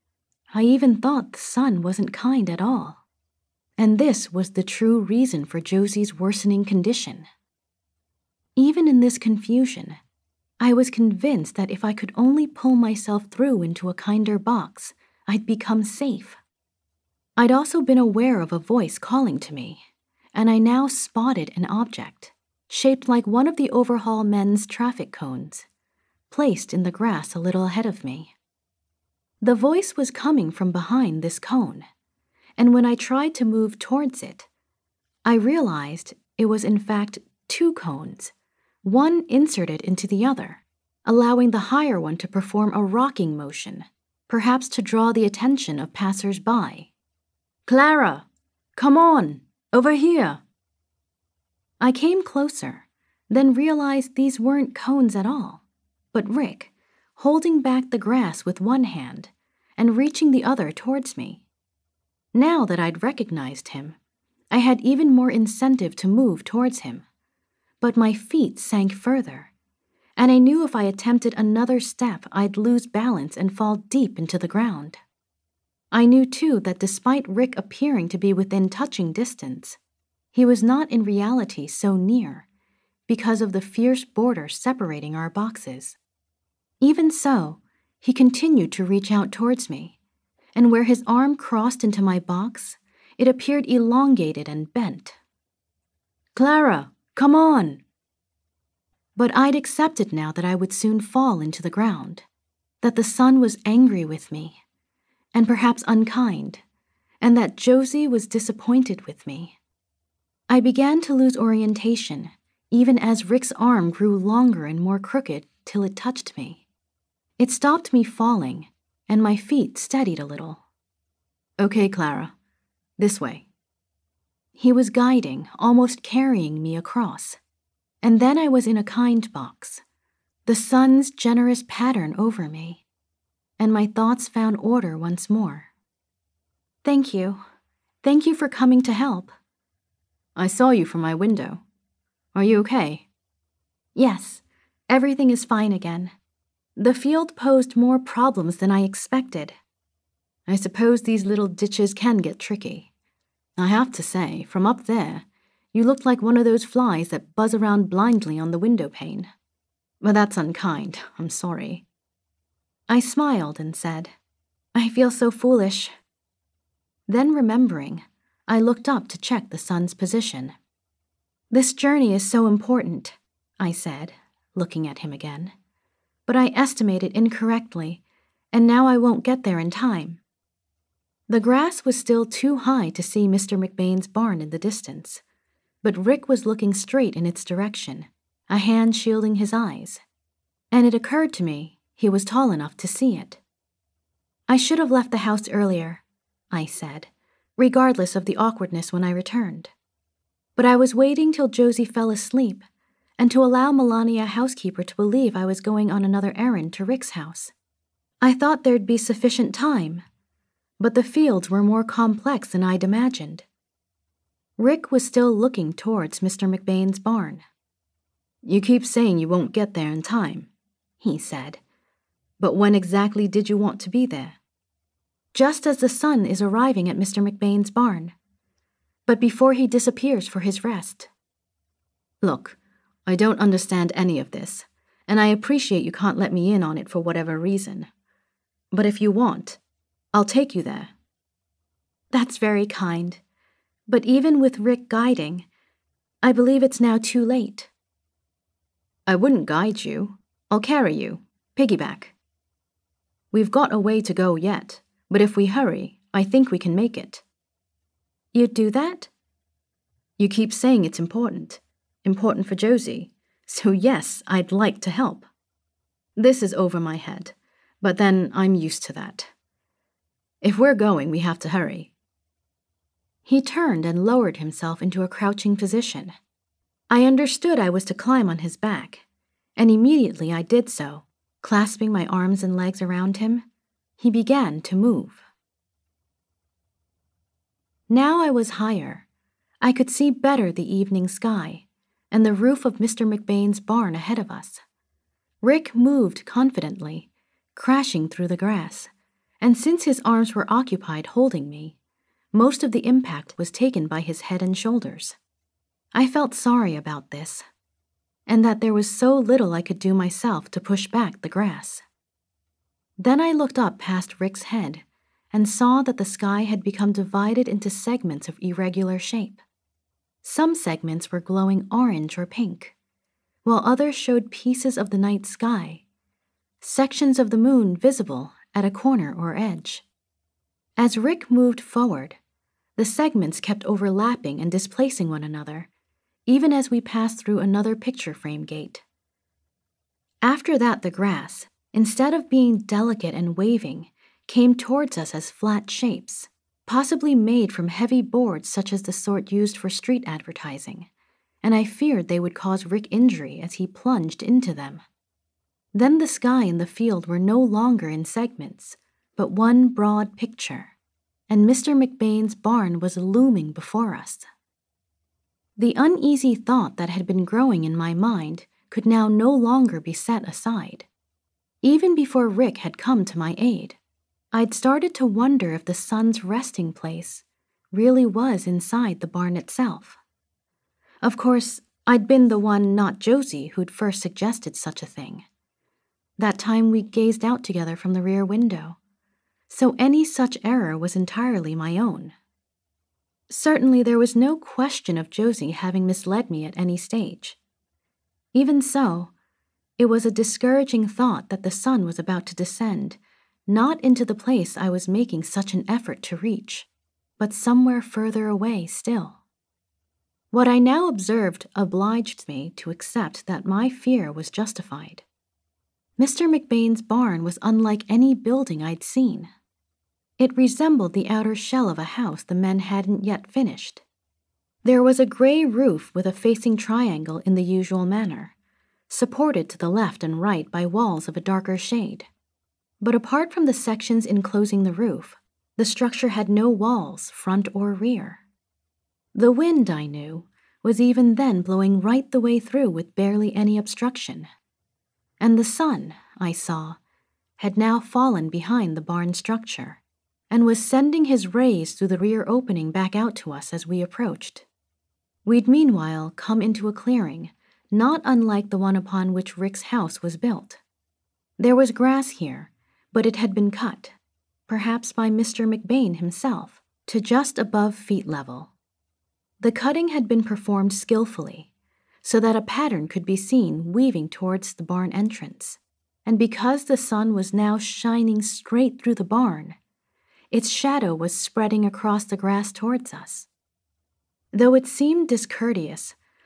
Speaker 2: I even thought the sun wasn't kind at all, and this was the true reason for Josie's worsening condition. Even in this confusion, I was convinced that if I could only pull myself through into a kinder box, I'd become safe. I'd also been aware of a voice calling to me, and I now spotted an object, shaped like one of the overhaul men's traffic cones, placed in the grass a little ahead of me. The voice was coming from behind this cone, and when I tried to move towards it, I realized it was in fact two cones, one inserted into the other, allowing the higher one to perform a rocking motion, perhaps to draw the attention of passers-by. "Clara, come on, over here." I came closer, then realized these weren't cones at all, but Rick, holding back the grass with one hand and reaching the other towards me. Now that I'd recognized him, I had even more incentive to move towards him, but my feet sank further, and I knew if I attempted another step I'd lose balance and fall deep into the ground. I knew too that despite Rick appearing to be within touching distance, he was not in reality so near because of the fierce border separating our boxes. Even so, he continued to reach out towards me, and where his arm crossed into my box, it appeared elongated and bent. "Clara, come on!" But I'd accepted now that I would soon fall into the ground, that the sun was angry with me, and perhaps unkind, and that Josie was disappointed with me. I began to lose orientation, even as Rick's arm grew longer and more crooked till it touched me. It stopped me falling, and my feet steadied a little. "Okay, Clara, this way." He was guiding, almost carrying me across, and then I was in a kind box, the sun's generous pattern over me, and my thoughts found order once more. "Thank you. Thank you for coming to help." "I saw you from my window. Are you okay?" "Yes, everything is fine again. The field posed more problems than I expected. I suppose these little ditches can get tricky. I have to say, from up there, you looked like one of those flies that buzz around blindly on the window pane. But that's unkind, I'm sorry." I smiled and said, "I feel so foolish." Then remembering, I looked up to check the sun's position. "This journey is so important," I said, looking at him again. "But I estimated incorrectly, and now I won't get there in time." The grass was still too high to see Mr. McBain's barn in the distance, but Rick was looking straight in its direction,
Speaker 1: a hand shielding his eyes, and it occurred to me he was tall enough to see it. "I should have left the house earlier," I said, regardless of the awkwardness when I returned. But I was waiting till Josie fell asleep and to allow Melania housekeeper to believe I was going on another errand to Rick's house. I thought there'd be sufficient time, but the fields were more complex than I'd imagined. Rick was still looking towards Mr. McBain's barn. "You keep saying you won't get there in time," he said. "But when exactly did you want to be there?" "Just as the sun is arriving at Mr. McBain's barn, but before he disappears for his rest." "Look, I don't understand any of this, and I appreciate you can't let me in on it for whatever reason. But if you want, I'll take you there." "That's very kind, but even with Rick guiding, I believe it's now too late." "I wouldn't guide you. I'll carry you. Piggyback. We've got a way to go yet, but if we hurry, I think we can make it." "You'd do that?" "You keep saying it's important for Josie, so yes, I'd like to help. This is over my head, but then I'm used to that. If we're going, we have to hurry." He turned and lowered himself into a crouching position. I understood I was to climb on his back, and immediately I did so. Clasping my arms and legs around him, he began to move. Now I was higher. I could see better the evening sky and the roof of Mr. McBain's barn ahead of us. Rick moved confidently, crashing through the grass, and since his arms were occupied holding me, most of the impact was taken by his head and shoulders. I felt sorry about this, and that there was so little I could do myself to push back the grass. Then I looked up past Rick's head and saw that the sky had become divided into segments of irregular shape. Some segments were glowing orange or pink, while others showed pieces of the night sky, sections of the moon visible at a corner or edge. As Rick moved forward, the segments kept overlapping and displacing one another, even as we passed through another picture frame gate. After that, the grass, instead of being delicate and waving, came towards us as flat shapes, possibly made from heavy boards such as the sort used for street advertising, and I feared they would cause Rick injury as he plunged into them. Then the sky and the field were no longer in segments, but one broad picture, and Mr. McBain's barn was looming before us. The uneasy thought that had been growing in my mind could now no longer be set aside. Even before Rick had come to my aid, I'd started to wonder if the sun's resting place really was inside the barn itself. Of course, I'd been the one, not Josie, who'd first suggested such a thing. That time we gazed out together from the rear window, so any such error was entirely my own. Certainly there was no question of Josie having misled me at any stage. Even so, it was a discouraging thought that the sun was about to descend, not into the place I was making such an effort to reach, but somewhere further away still. What I now observed obliged me to accept that my fear was justified. Mr. McBain's barn was unlike any building I'd seen. It resembled the outer shell of a house the men hadn't yet finished. There was a gray roof with a facing triangle in the usual manner, supported to the left and right by walls of a darker shade. But apart from the sections enclosing the roof, the structure had no walls, front or rear. The wind, I knew, was even then blowing right the way through with barely any obstruction. And the sun, I saw, had now fallen behind the barn structure, and was sending his rays through the rear opening back out to us as we approached. We'd meanwhile come into a clearing, not unlike the one upon which Rick's house was built. There was grass here, but it had been cut, perhaps by Mr. McBain himself, to just above feet level. The cutting had been performed skillfully, so that a pattern could be seen weaving towards the barn entrance, and because the sun was now shining straight through the barn, its shadow was spreading across the grass towards us. Though it seemed discourteous,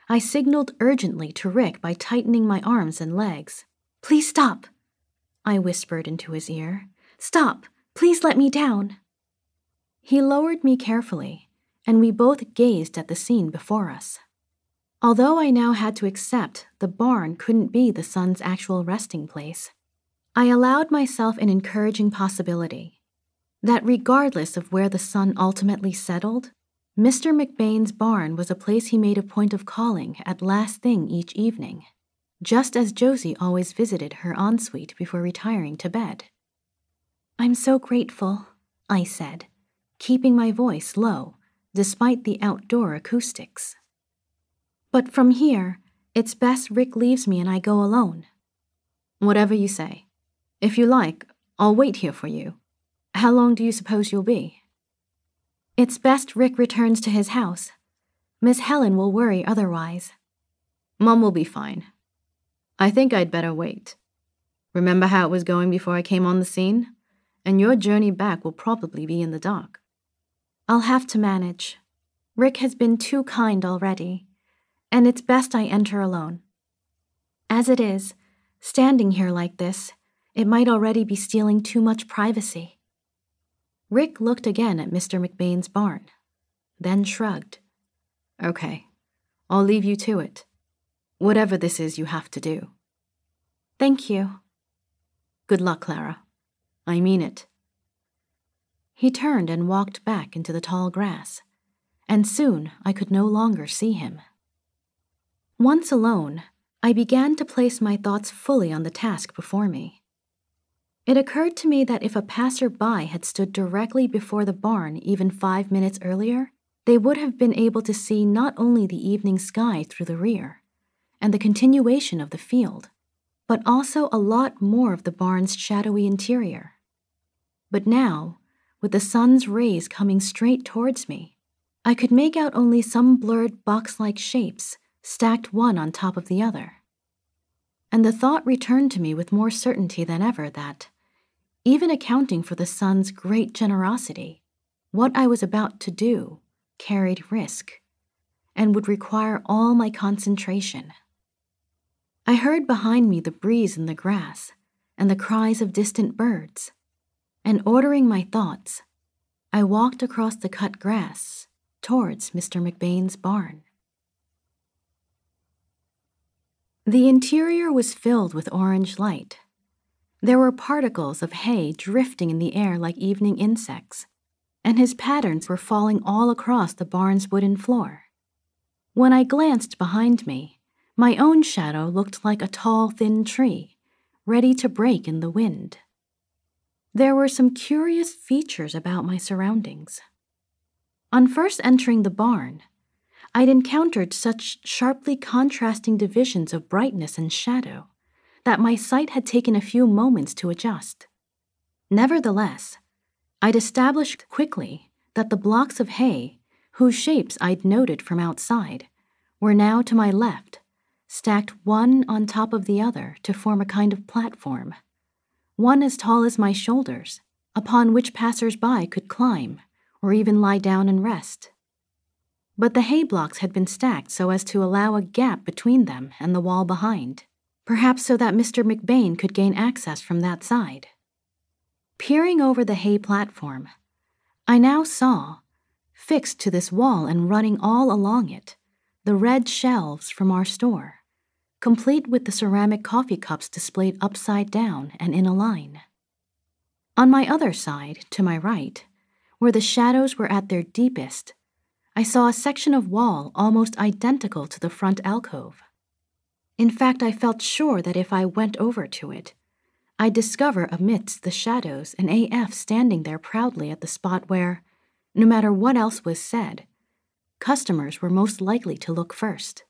Speaker 1: I signaled urgently to Rick by tightening my arms and legs. "Please stop," I whispered into his ear. "Stop! Please let me down." He lowered me carefully, and we both gazed at the scene before us. Although I now had to accept the barn couldn't be the sun's actual resting place, I allowed myself an encouraging possibility that regardless of where the sun ultimately settled, Mr. McBain's barn was a place he made a point of calling at last thing each evening, just as Josie always visited her ensuite before retiring to bed. "I'm so grateful," I said, keeping my voice low despite the outdoor acoustics. "But from here, it's best Rick leaves me and I go alone." "Whatever you say. If you like, I'll wait here for you. How long do you suppose you'll be?" "It's best Rick returns to his house. Miss Helen will worry otherwise." "Mom will be fine. I think I'd better wait. Remember how it was going before I came on the scene? And your journey back will probably be in the dark." "I'll have to manage. Rick has been too kind already, and it's best I enter alone. As it is, standing here like this, it might already be stealing too much privacy." Rick looked again at Mr. McBain's barn, then shrugged.
Speaker 2: "Okay, I'll leave you to it. Whatever this is you have to do."
Speaker 1: "Thank you."
Speaker 2: "Good luck, Clara. I mean it." He turned and walked back into the tall grass, and soon I could no longer see him. Once alone, I began to place my thoughts fully on the task before me. It occurred to me that if a passer-by had stood directly before the barn even 5 minutes earlier, they would have been able to see not only the evening sky through the rear and the continuation of the field, but also a lot more of the barn's shadowy interior. But now, with the sun's rays coming straight towards me, I could make out only some blurred box-like shapes stacked one on top of the other. And the thought returned to me with more certainty than ever that, even accounting for the sun's great generosity, what I was about to do carried risk and would require all my concentration. I heard behind me the breeze in the grass and the cries of distant birds, and ordering my thoughts, I walked across the cut grass towards Mr. McBain's barn. The interior was filled with orange light. There were particles of hay drifting in the air like evening insects, and his patterns were falling all across the barn's wooden floor. When I glanced behind me, my own shadow looked like a tall, thin tree, ready to break in the wind. There were some curious features about my surroundings. On first entering the barn, I'd encountered such sharply contrasting divisions of brightness and shadow that my sight had taken a few moments to adjust. Nevertheless, I'd established quickly that the blocks of hay, whose shapes I'd noted from outside, were now to my left, stacked one on top of the other to form a kind of platform, one as tall as my shoulders, upon which passers-by could climb or even lie down and rest. But the hay blocks had been stacked so as to allow a gap between them and the wall behind, perhaps so that Mr. McBain could gain access from that side. Peering over the hay platform, I now saw, fixed to this wall and running all along it, the red shelves from our store, complete with the ceramic coffee cups displayed upside down and in a line. On my other side, to my right, where the shadows were at their deepest, I saw a section of wall almost identical to the front alcove. In fact, I felt sure that if I went over to it, I'd discover amidst the shadows an AF standing there proudly at the spot where, no matter what else was said, customers were most likely to look first.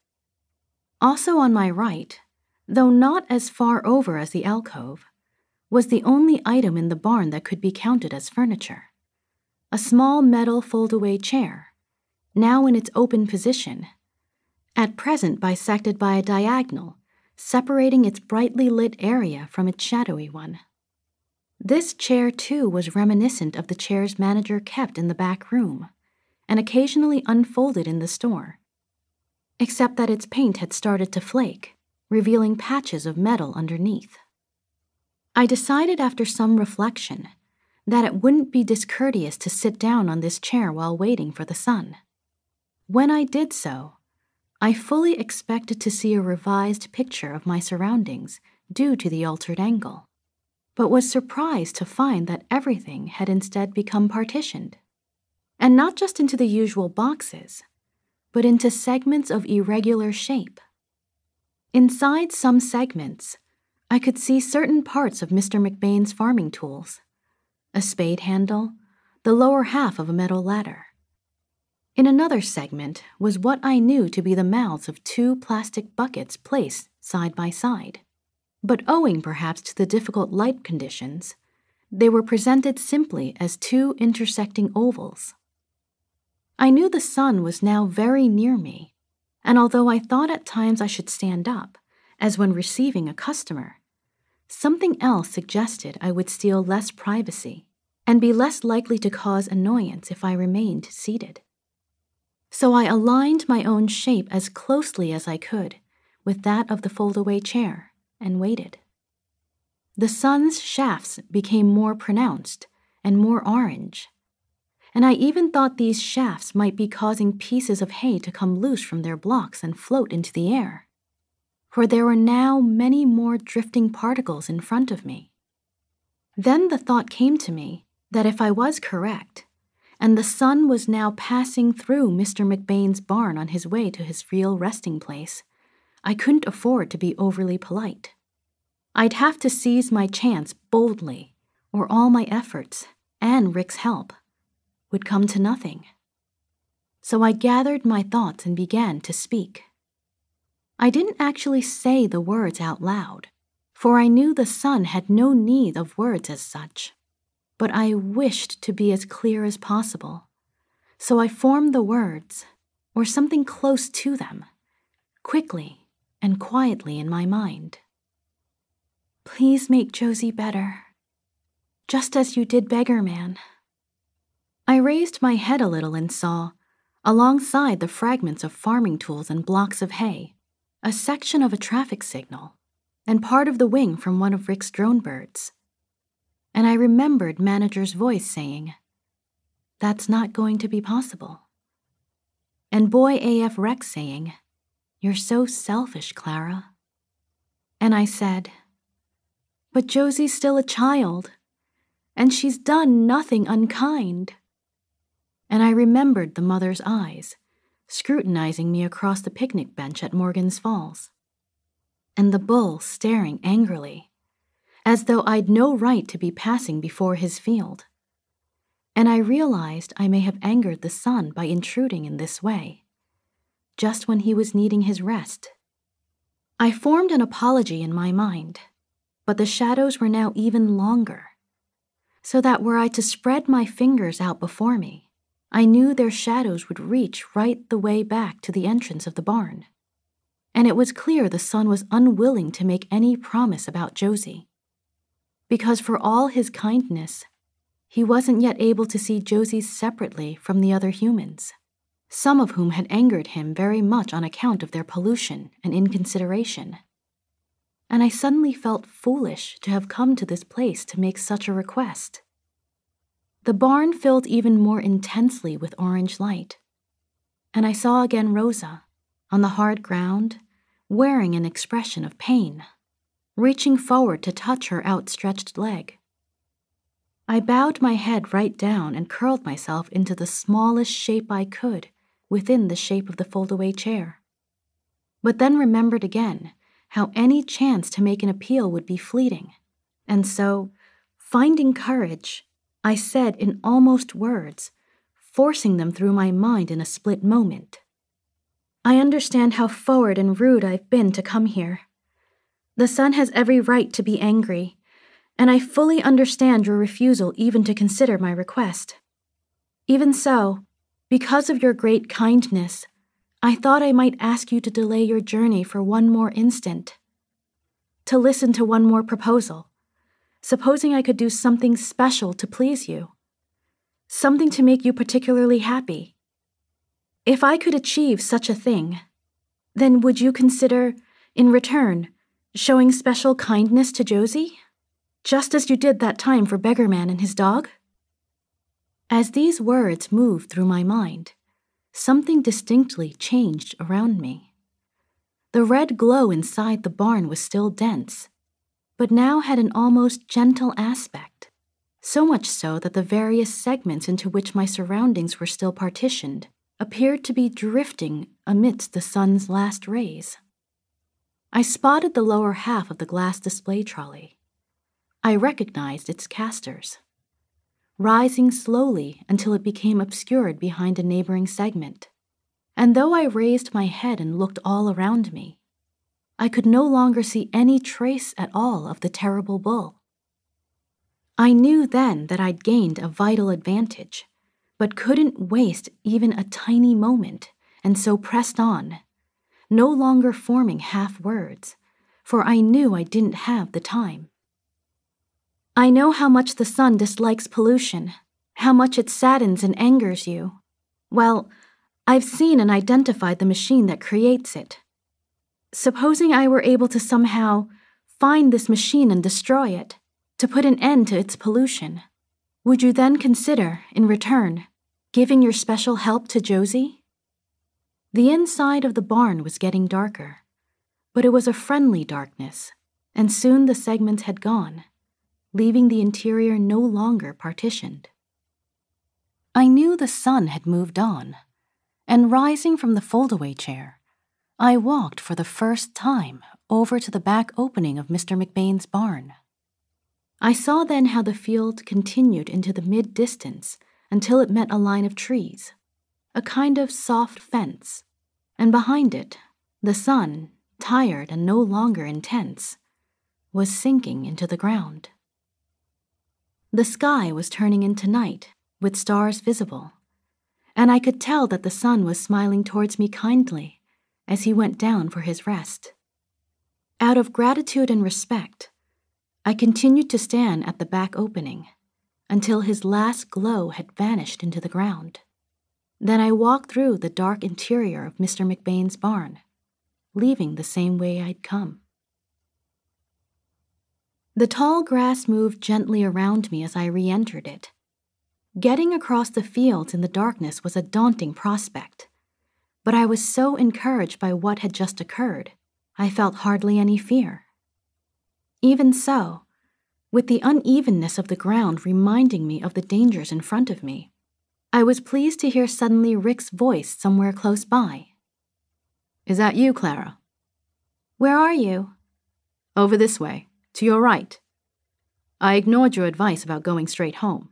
Speaker 2: Also on my right, though not as far over as the alcove, was the only item in the barn that could be counted as furniture: a small metal fold-away chair, now in its open position, at present bisected by a diagonal, separating its brightly lit area from its shadowy one. This chair, too, was reminiscent of the chairs manager kept in the back room, and occasionally unfolded in the store.
Speaker 1: except that its paint had started to flake, revealing patches of metal underneath. I decided after some reflection that it wouldn't be discourteous to sit down on this chair while waiting for the sun. When I did so, I fully expected to see a revised picture of my surroundings due to the altered angle, but was surprised to find that everything had instead become partitioned. And not just into the usual boxes, but into segments of irregular shape. Inside some segments, I could see certain parts of Mr. McBain's farming tools, a spade handle, the lower half of a metal ladder. In another segment was what I knew to be the mouths of 2 plastic buckets placed side by side. But owing perhaps to the difficult light conditions, they were presented simply as 2 intersecting ovals. I knew the sun was now very near me, and although I thought at times I should stand up, as when receiving a customer, something else suggested I would steal less privacy and be less likely to cause annoyance if I remained seated. So I aligned my own shape as closely as I could with that of the foldaway chair and waited. The sun's shafts became more pronounced and more orange, and I even thought these shafts might be causing pieces of hay to come loose from their blocks and float into the air, for there were now many more drifting particles in front of me. Then the thought came to me that if I was correct, and the sun was now passing through Mr. McBain's barn on his way to his real resting place, I couldn't afford to be overly polite. I'd have to seize my chance boldly, or all my efforts, and Rick's help, would come to nothing. So I gathered my thoughts and began to speak. I didn't actually say the words out loud, for I knew the sun had no need of words as such, but I wished to be as clear as possible. So I formed the words, or something close to them, quickly and quietly in my mind. Please make Josie better, just as you did Beggar Man. I raised my head a little and saw, alongside the fragments of farming tools and blocks of hay, a section of a traffic signal, and part of the wing from one of Rick's drone birds. And I remembered manager's voice saying, "That's not going to be possible." And Boy AF Rex saying, "You're so selfish, Clara." And I said, "But Josie's still a child, and she's done nothing unkind." And I remembered the mother's eyes, scrutinizing me across the picnic bench at Morgan's Falls, and the bull staring angrily, as though I'd no right to be passing before his field. And I realized I may have angered the sun by intruding in this way, just when he was needing his rest. I formed an apology in my mind, but the shadows were now even longer, so that were I to spread my fingers out before me, I knew their shadows would reach right the way back to the entrance of the barn. And it was clear the sun was unwilling to make any promise about Josie, because for all his kindness, he wasn't yet able to see Josie separately from the other humans, some of whom had angered him very much on account of their pollution and inconsideration. And I suddenly felt foolish to have come to this place to make such a request. The barn filled even more intensely with orange light, and I saw again Rosa, on the hard ground, wearing an expression of pain, reaching forward to touch her outstretched leg. I bowed my head right down and curled myself into the smallest shape I could within the shape of the foldaway chair, but then remembered again how any chance to make an appeal would be fleeting, and so, finding courage, I said in almost words, forcing them through my mind in a split moment, "I understand how forward and rude I've been to come here. The sun has every right to be angry, and I fully understand your refusal even to consider my request. Even so, because of your great kindness, I thought I might ask you to delay your journey for one more instant, to listen to one more proposal. Supposing I could do something special to please you, something to make you particularly happy. If I could achieve such a thing, Then would you consider, in return, showing special kindness to Josie? Just as you did that time for Beggarman and his dog? As these words moved through my mind, something distinctly changed around me. The red glow inside the barn was still dense, but now had an almost gentle aspect, so much so that the various segments into which my surroundings were still partitioned appeared to be drifting amidst the sun's last rays. I spotted the lower half of the glass display trolley. I recognized its casters, rising slowly until it became obscured behind a neighboring segment. And though I raised my head and looked all around me, I could no longer see any trace at all of the terrible bull. I knew then that I'd gained a vital advantage, but couldn't waste even a tiny moment, and so pressed on, no longer forming half words, for I knew I didn't have the time. I know how much the sun dislikes pollution, how much it saddens and angers you. Well, I've seen and identified the machine that creates it. Supposing I were able to somehow find this machine and destroy it, to put an end to its pollution, would you then consider, in return, giving your special help to Josie? The inside of the barn was getting darker, but it was a friendly darkness, and soon the segments had gone, leaving the interior no longer partitioned. I knew the sun had moved on, and rising from the foldaway chair, I walked for the first time over to the back opening of Mr. McBain's barn. I saw then how the field continued into the mid-distance until it met a line of trees, a kind of soft fence, and behind it, the sun, tired and no longer intense, was sinking into the ground. The sky was turning into night, with stars visible, and I could tell that the sun was smiling towards me kindly as he went down for his rest. Out of gratitude and respect, I continued to stand at the back opening until his last glow had vanished into the ground. Then I walked through the dark interior of Mr. McBain's barn, leaving the same way I'd come. The tall grass moved gently around me as I re-entered it. Getting across the fields in the darkness was a daunting prospect, but I was so encouraged by what had just occurred, I felt hardly any fear. Even so, with the unevenness of the ground reminding me of the dangers in front of me, I was pleased to hear suddenly Rick's voice somewhere close by.
Speaker 2: "Is that you, Clara?"
Speaker 1: "Where are you?"
Speaker 2: "Over this way, to your right. I ignored your advice about going straight home."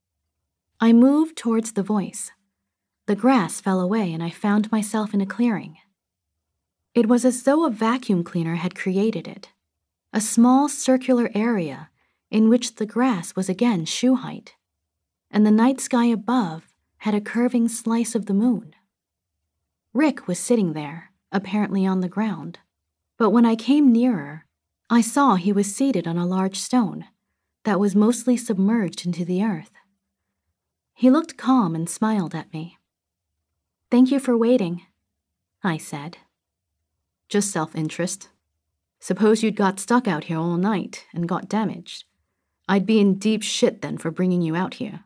Speaker 1: I moved towards the voice. The grass fell away and I found myself in a clearing. It was as though a vacuum cleaner had created it, a small circular area in which the grass was again shoe height, and the night sky above had a curving slice of the moon. Rick was sitting there, apparently on the ground, but when I came nearer, I saw he was seated on a large stone that was mostly submerged into the earth. He looked calm and smiled at me. "Thank you for waiting," I said.
Speaker 2: "Just self-interest. Suppose you'd got stuck out here all night and got damaged. I'd be in deep shit then for bringing you out here."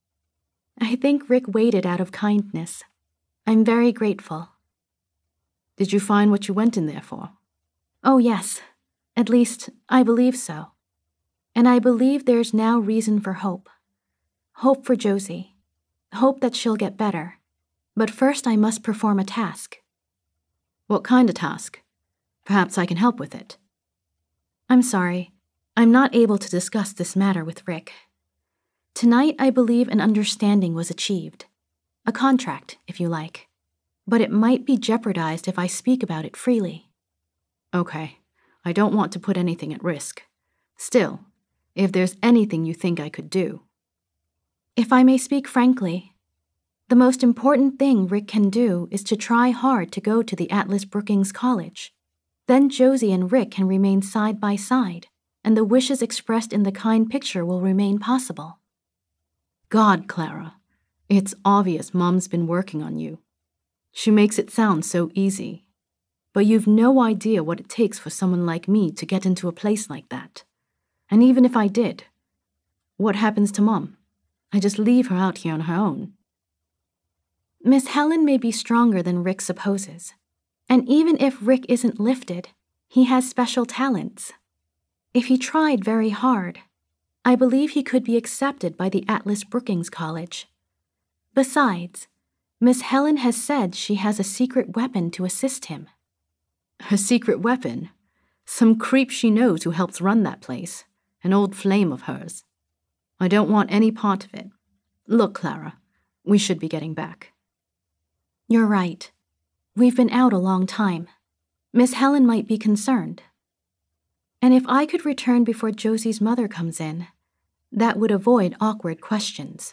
Speaker 1: I think Rick waited out of kindness. I'm very grateful.
Speaker 2: "Did you find what you went in there for?"
Speaker 1: "Oh, yes. At least, I believe so. And I believe there's now reason for hope. Hope for Josie. Hope that she'll get better. But first I must perform a task."
Speaker 2: "What kind of task? Perhaps I can help with it."
Speaker 1: "I'm sorry. I'm not able to discuss this matter with Rick. Tonight I believe an understanding was achieved. A contract, if you like. But it might be jeopardized if I speak about it freely."
Speaker 2: "Okay. I don't want to put anything at risk. Still, if there's anything you think I could do."
Speaker 1: "If I may speak frankly, the most important thing Rick can do is to try hard to go to the Atlas Brookings College. Then Josie and Rick can remain side by side, and the wishes expressed in the kind picture will remain possible."
Speaker 2: "God, Clara, it's obvious Mom's been working on you. She makes it sound so easy. But you've no idea what it takes for someone like me to get into a place like that. And even if I did, what happens to Mom? I just leave her out here on her own.
Speaker 1: Miss Helen may be stronger than Rick supposes. And even if Rick isn't lifted, he has special talents. If he tried very hard, I believe he could be accepted by the Atlas Brookings College. Besides, Miss Helen has said she has a secret weapon to assist him.
Speaker 2: Her secret weapon? Some creep she knows who helps run that place. An old flame of hers. I don't want any part of it. Look, Clara, we should be getting back.
Speaker 1: You're right. We've been out a long time. Miss Helen might be concerned. And if I could return before Josie's mother comes in, that would avoid awkward questions.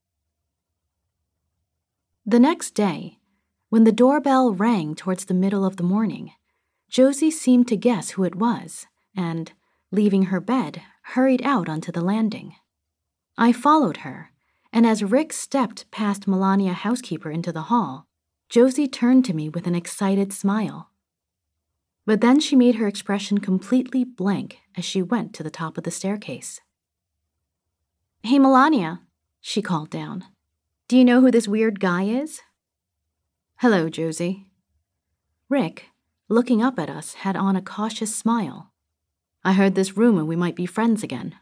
Speaker 1: The next day, when the doorbell rang towards the middle of the morning, Josie seemed to guess who it was and, leaving her bed, hurried out onto the landing. I followed her, and as Rick stepped past Melania housekeeper into the hall, Josie turned to me with an excited smile. But then she made her expression completely blank as she went to the top of the staircase. "Hey, Melania," she called down. "Do you know who this weird guy is?"
Speaker 2: "Hello, Josie."
Speaker 1: Rick, looking up at us, had on a cautious smile.
Speaker 2: "I heard this rumor we might be friends again."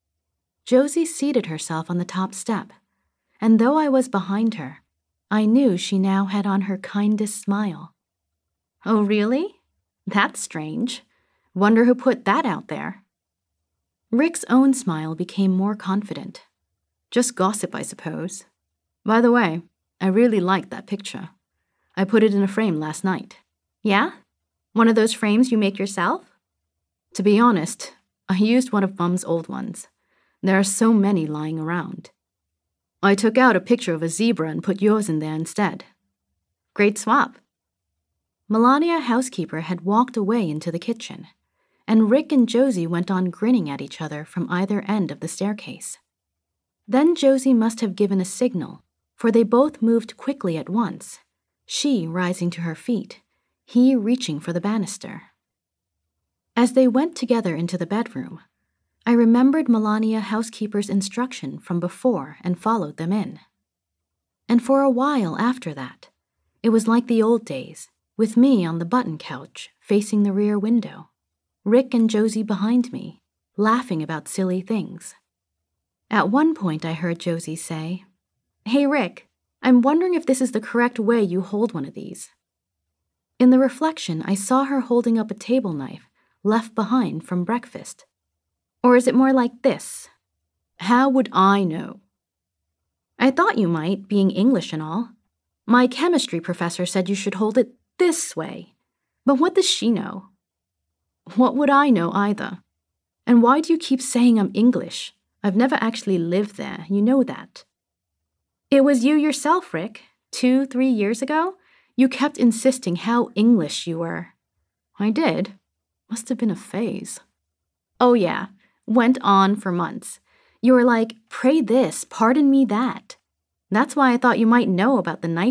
Speaker 1: Josie seated herself on the top step, and though I was behind her, I knew she now had on her kindest smile. "Oh, really? That's strange. Wonder who put that out there." Rick's own smile became more confident.
Speaker 2: "Just gossip, I suppose. By the way, I really liked that picture. I put it in a frame last night."
Speaker 1: "Yeah? One of those frames you make yourself?"
Speaker 2: "To be honest, I used one of Mum's old ones. There are so many lying around. I took out a picture of a zebra and put yours in there instead."
Speaker 1: "Great swap." Melania housekeeper had walked away into the kitchen, and Rick and Josie went on grinning at each other from either end of the staircase. Then Josie must have given a signal, for they both moved quickly at once, she rising to her feet, he reaching for the banister. As they went together into the bedroom, I remembered Melania housekeeper's instruction from before and followed them in. And for a while after that, it was like the old days, with me on the button couch facing the rear window, Rick and Josie behind me, laughing about silly things. At one point I heard Josie say, "Hey Rick, I'm wondering if this is the correct way you hold one of these." In the reflection, I saw her holding up a table knife left behind from breakfast. "Or is it more like this?"
Speaker 2: "How would I know?"
Speaker 1: "I thought you might, being English and all. My chemistry professor said you should hold it this way. But what does she know?"
Speaker 2: "What would I know either? And why do you keep saying I'm English? I've never actually lived there, you know that."
Speaker 1: "It was you yourself, Rick. 2-3 years ago, you kept insisting how English you were."
Speaker 2: "I did? Must have been a phase."
Speaker 1: "Oh yeah, went on for months. You were like, pray this, pardon me that. That's why I thought you might know about the night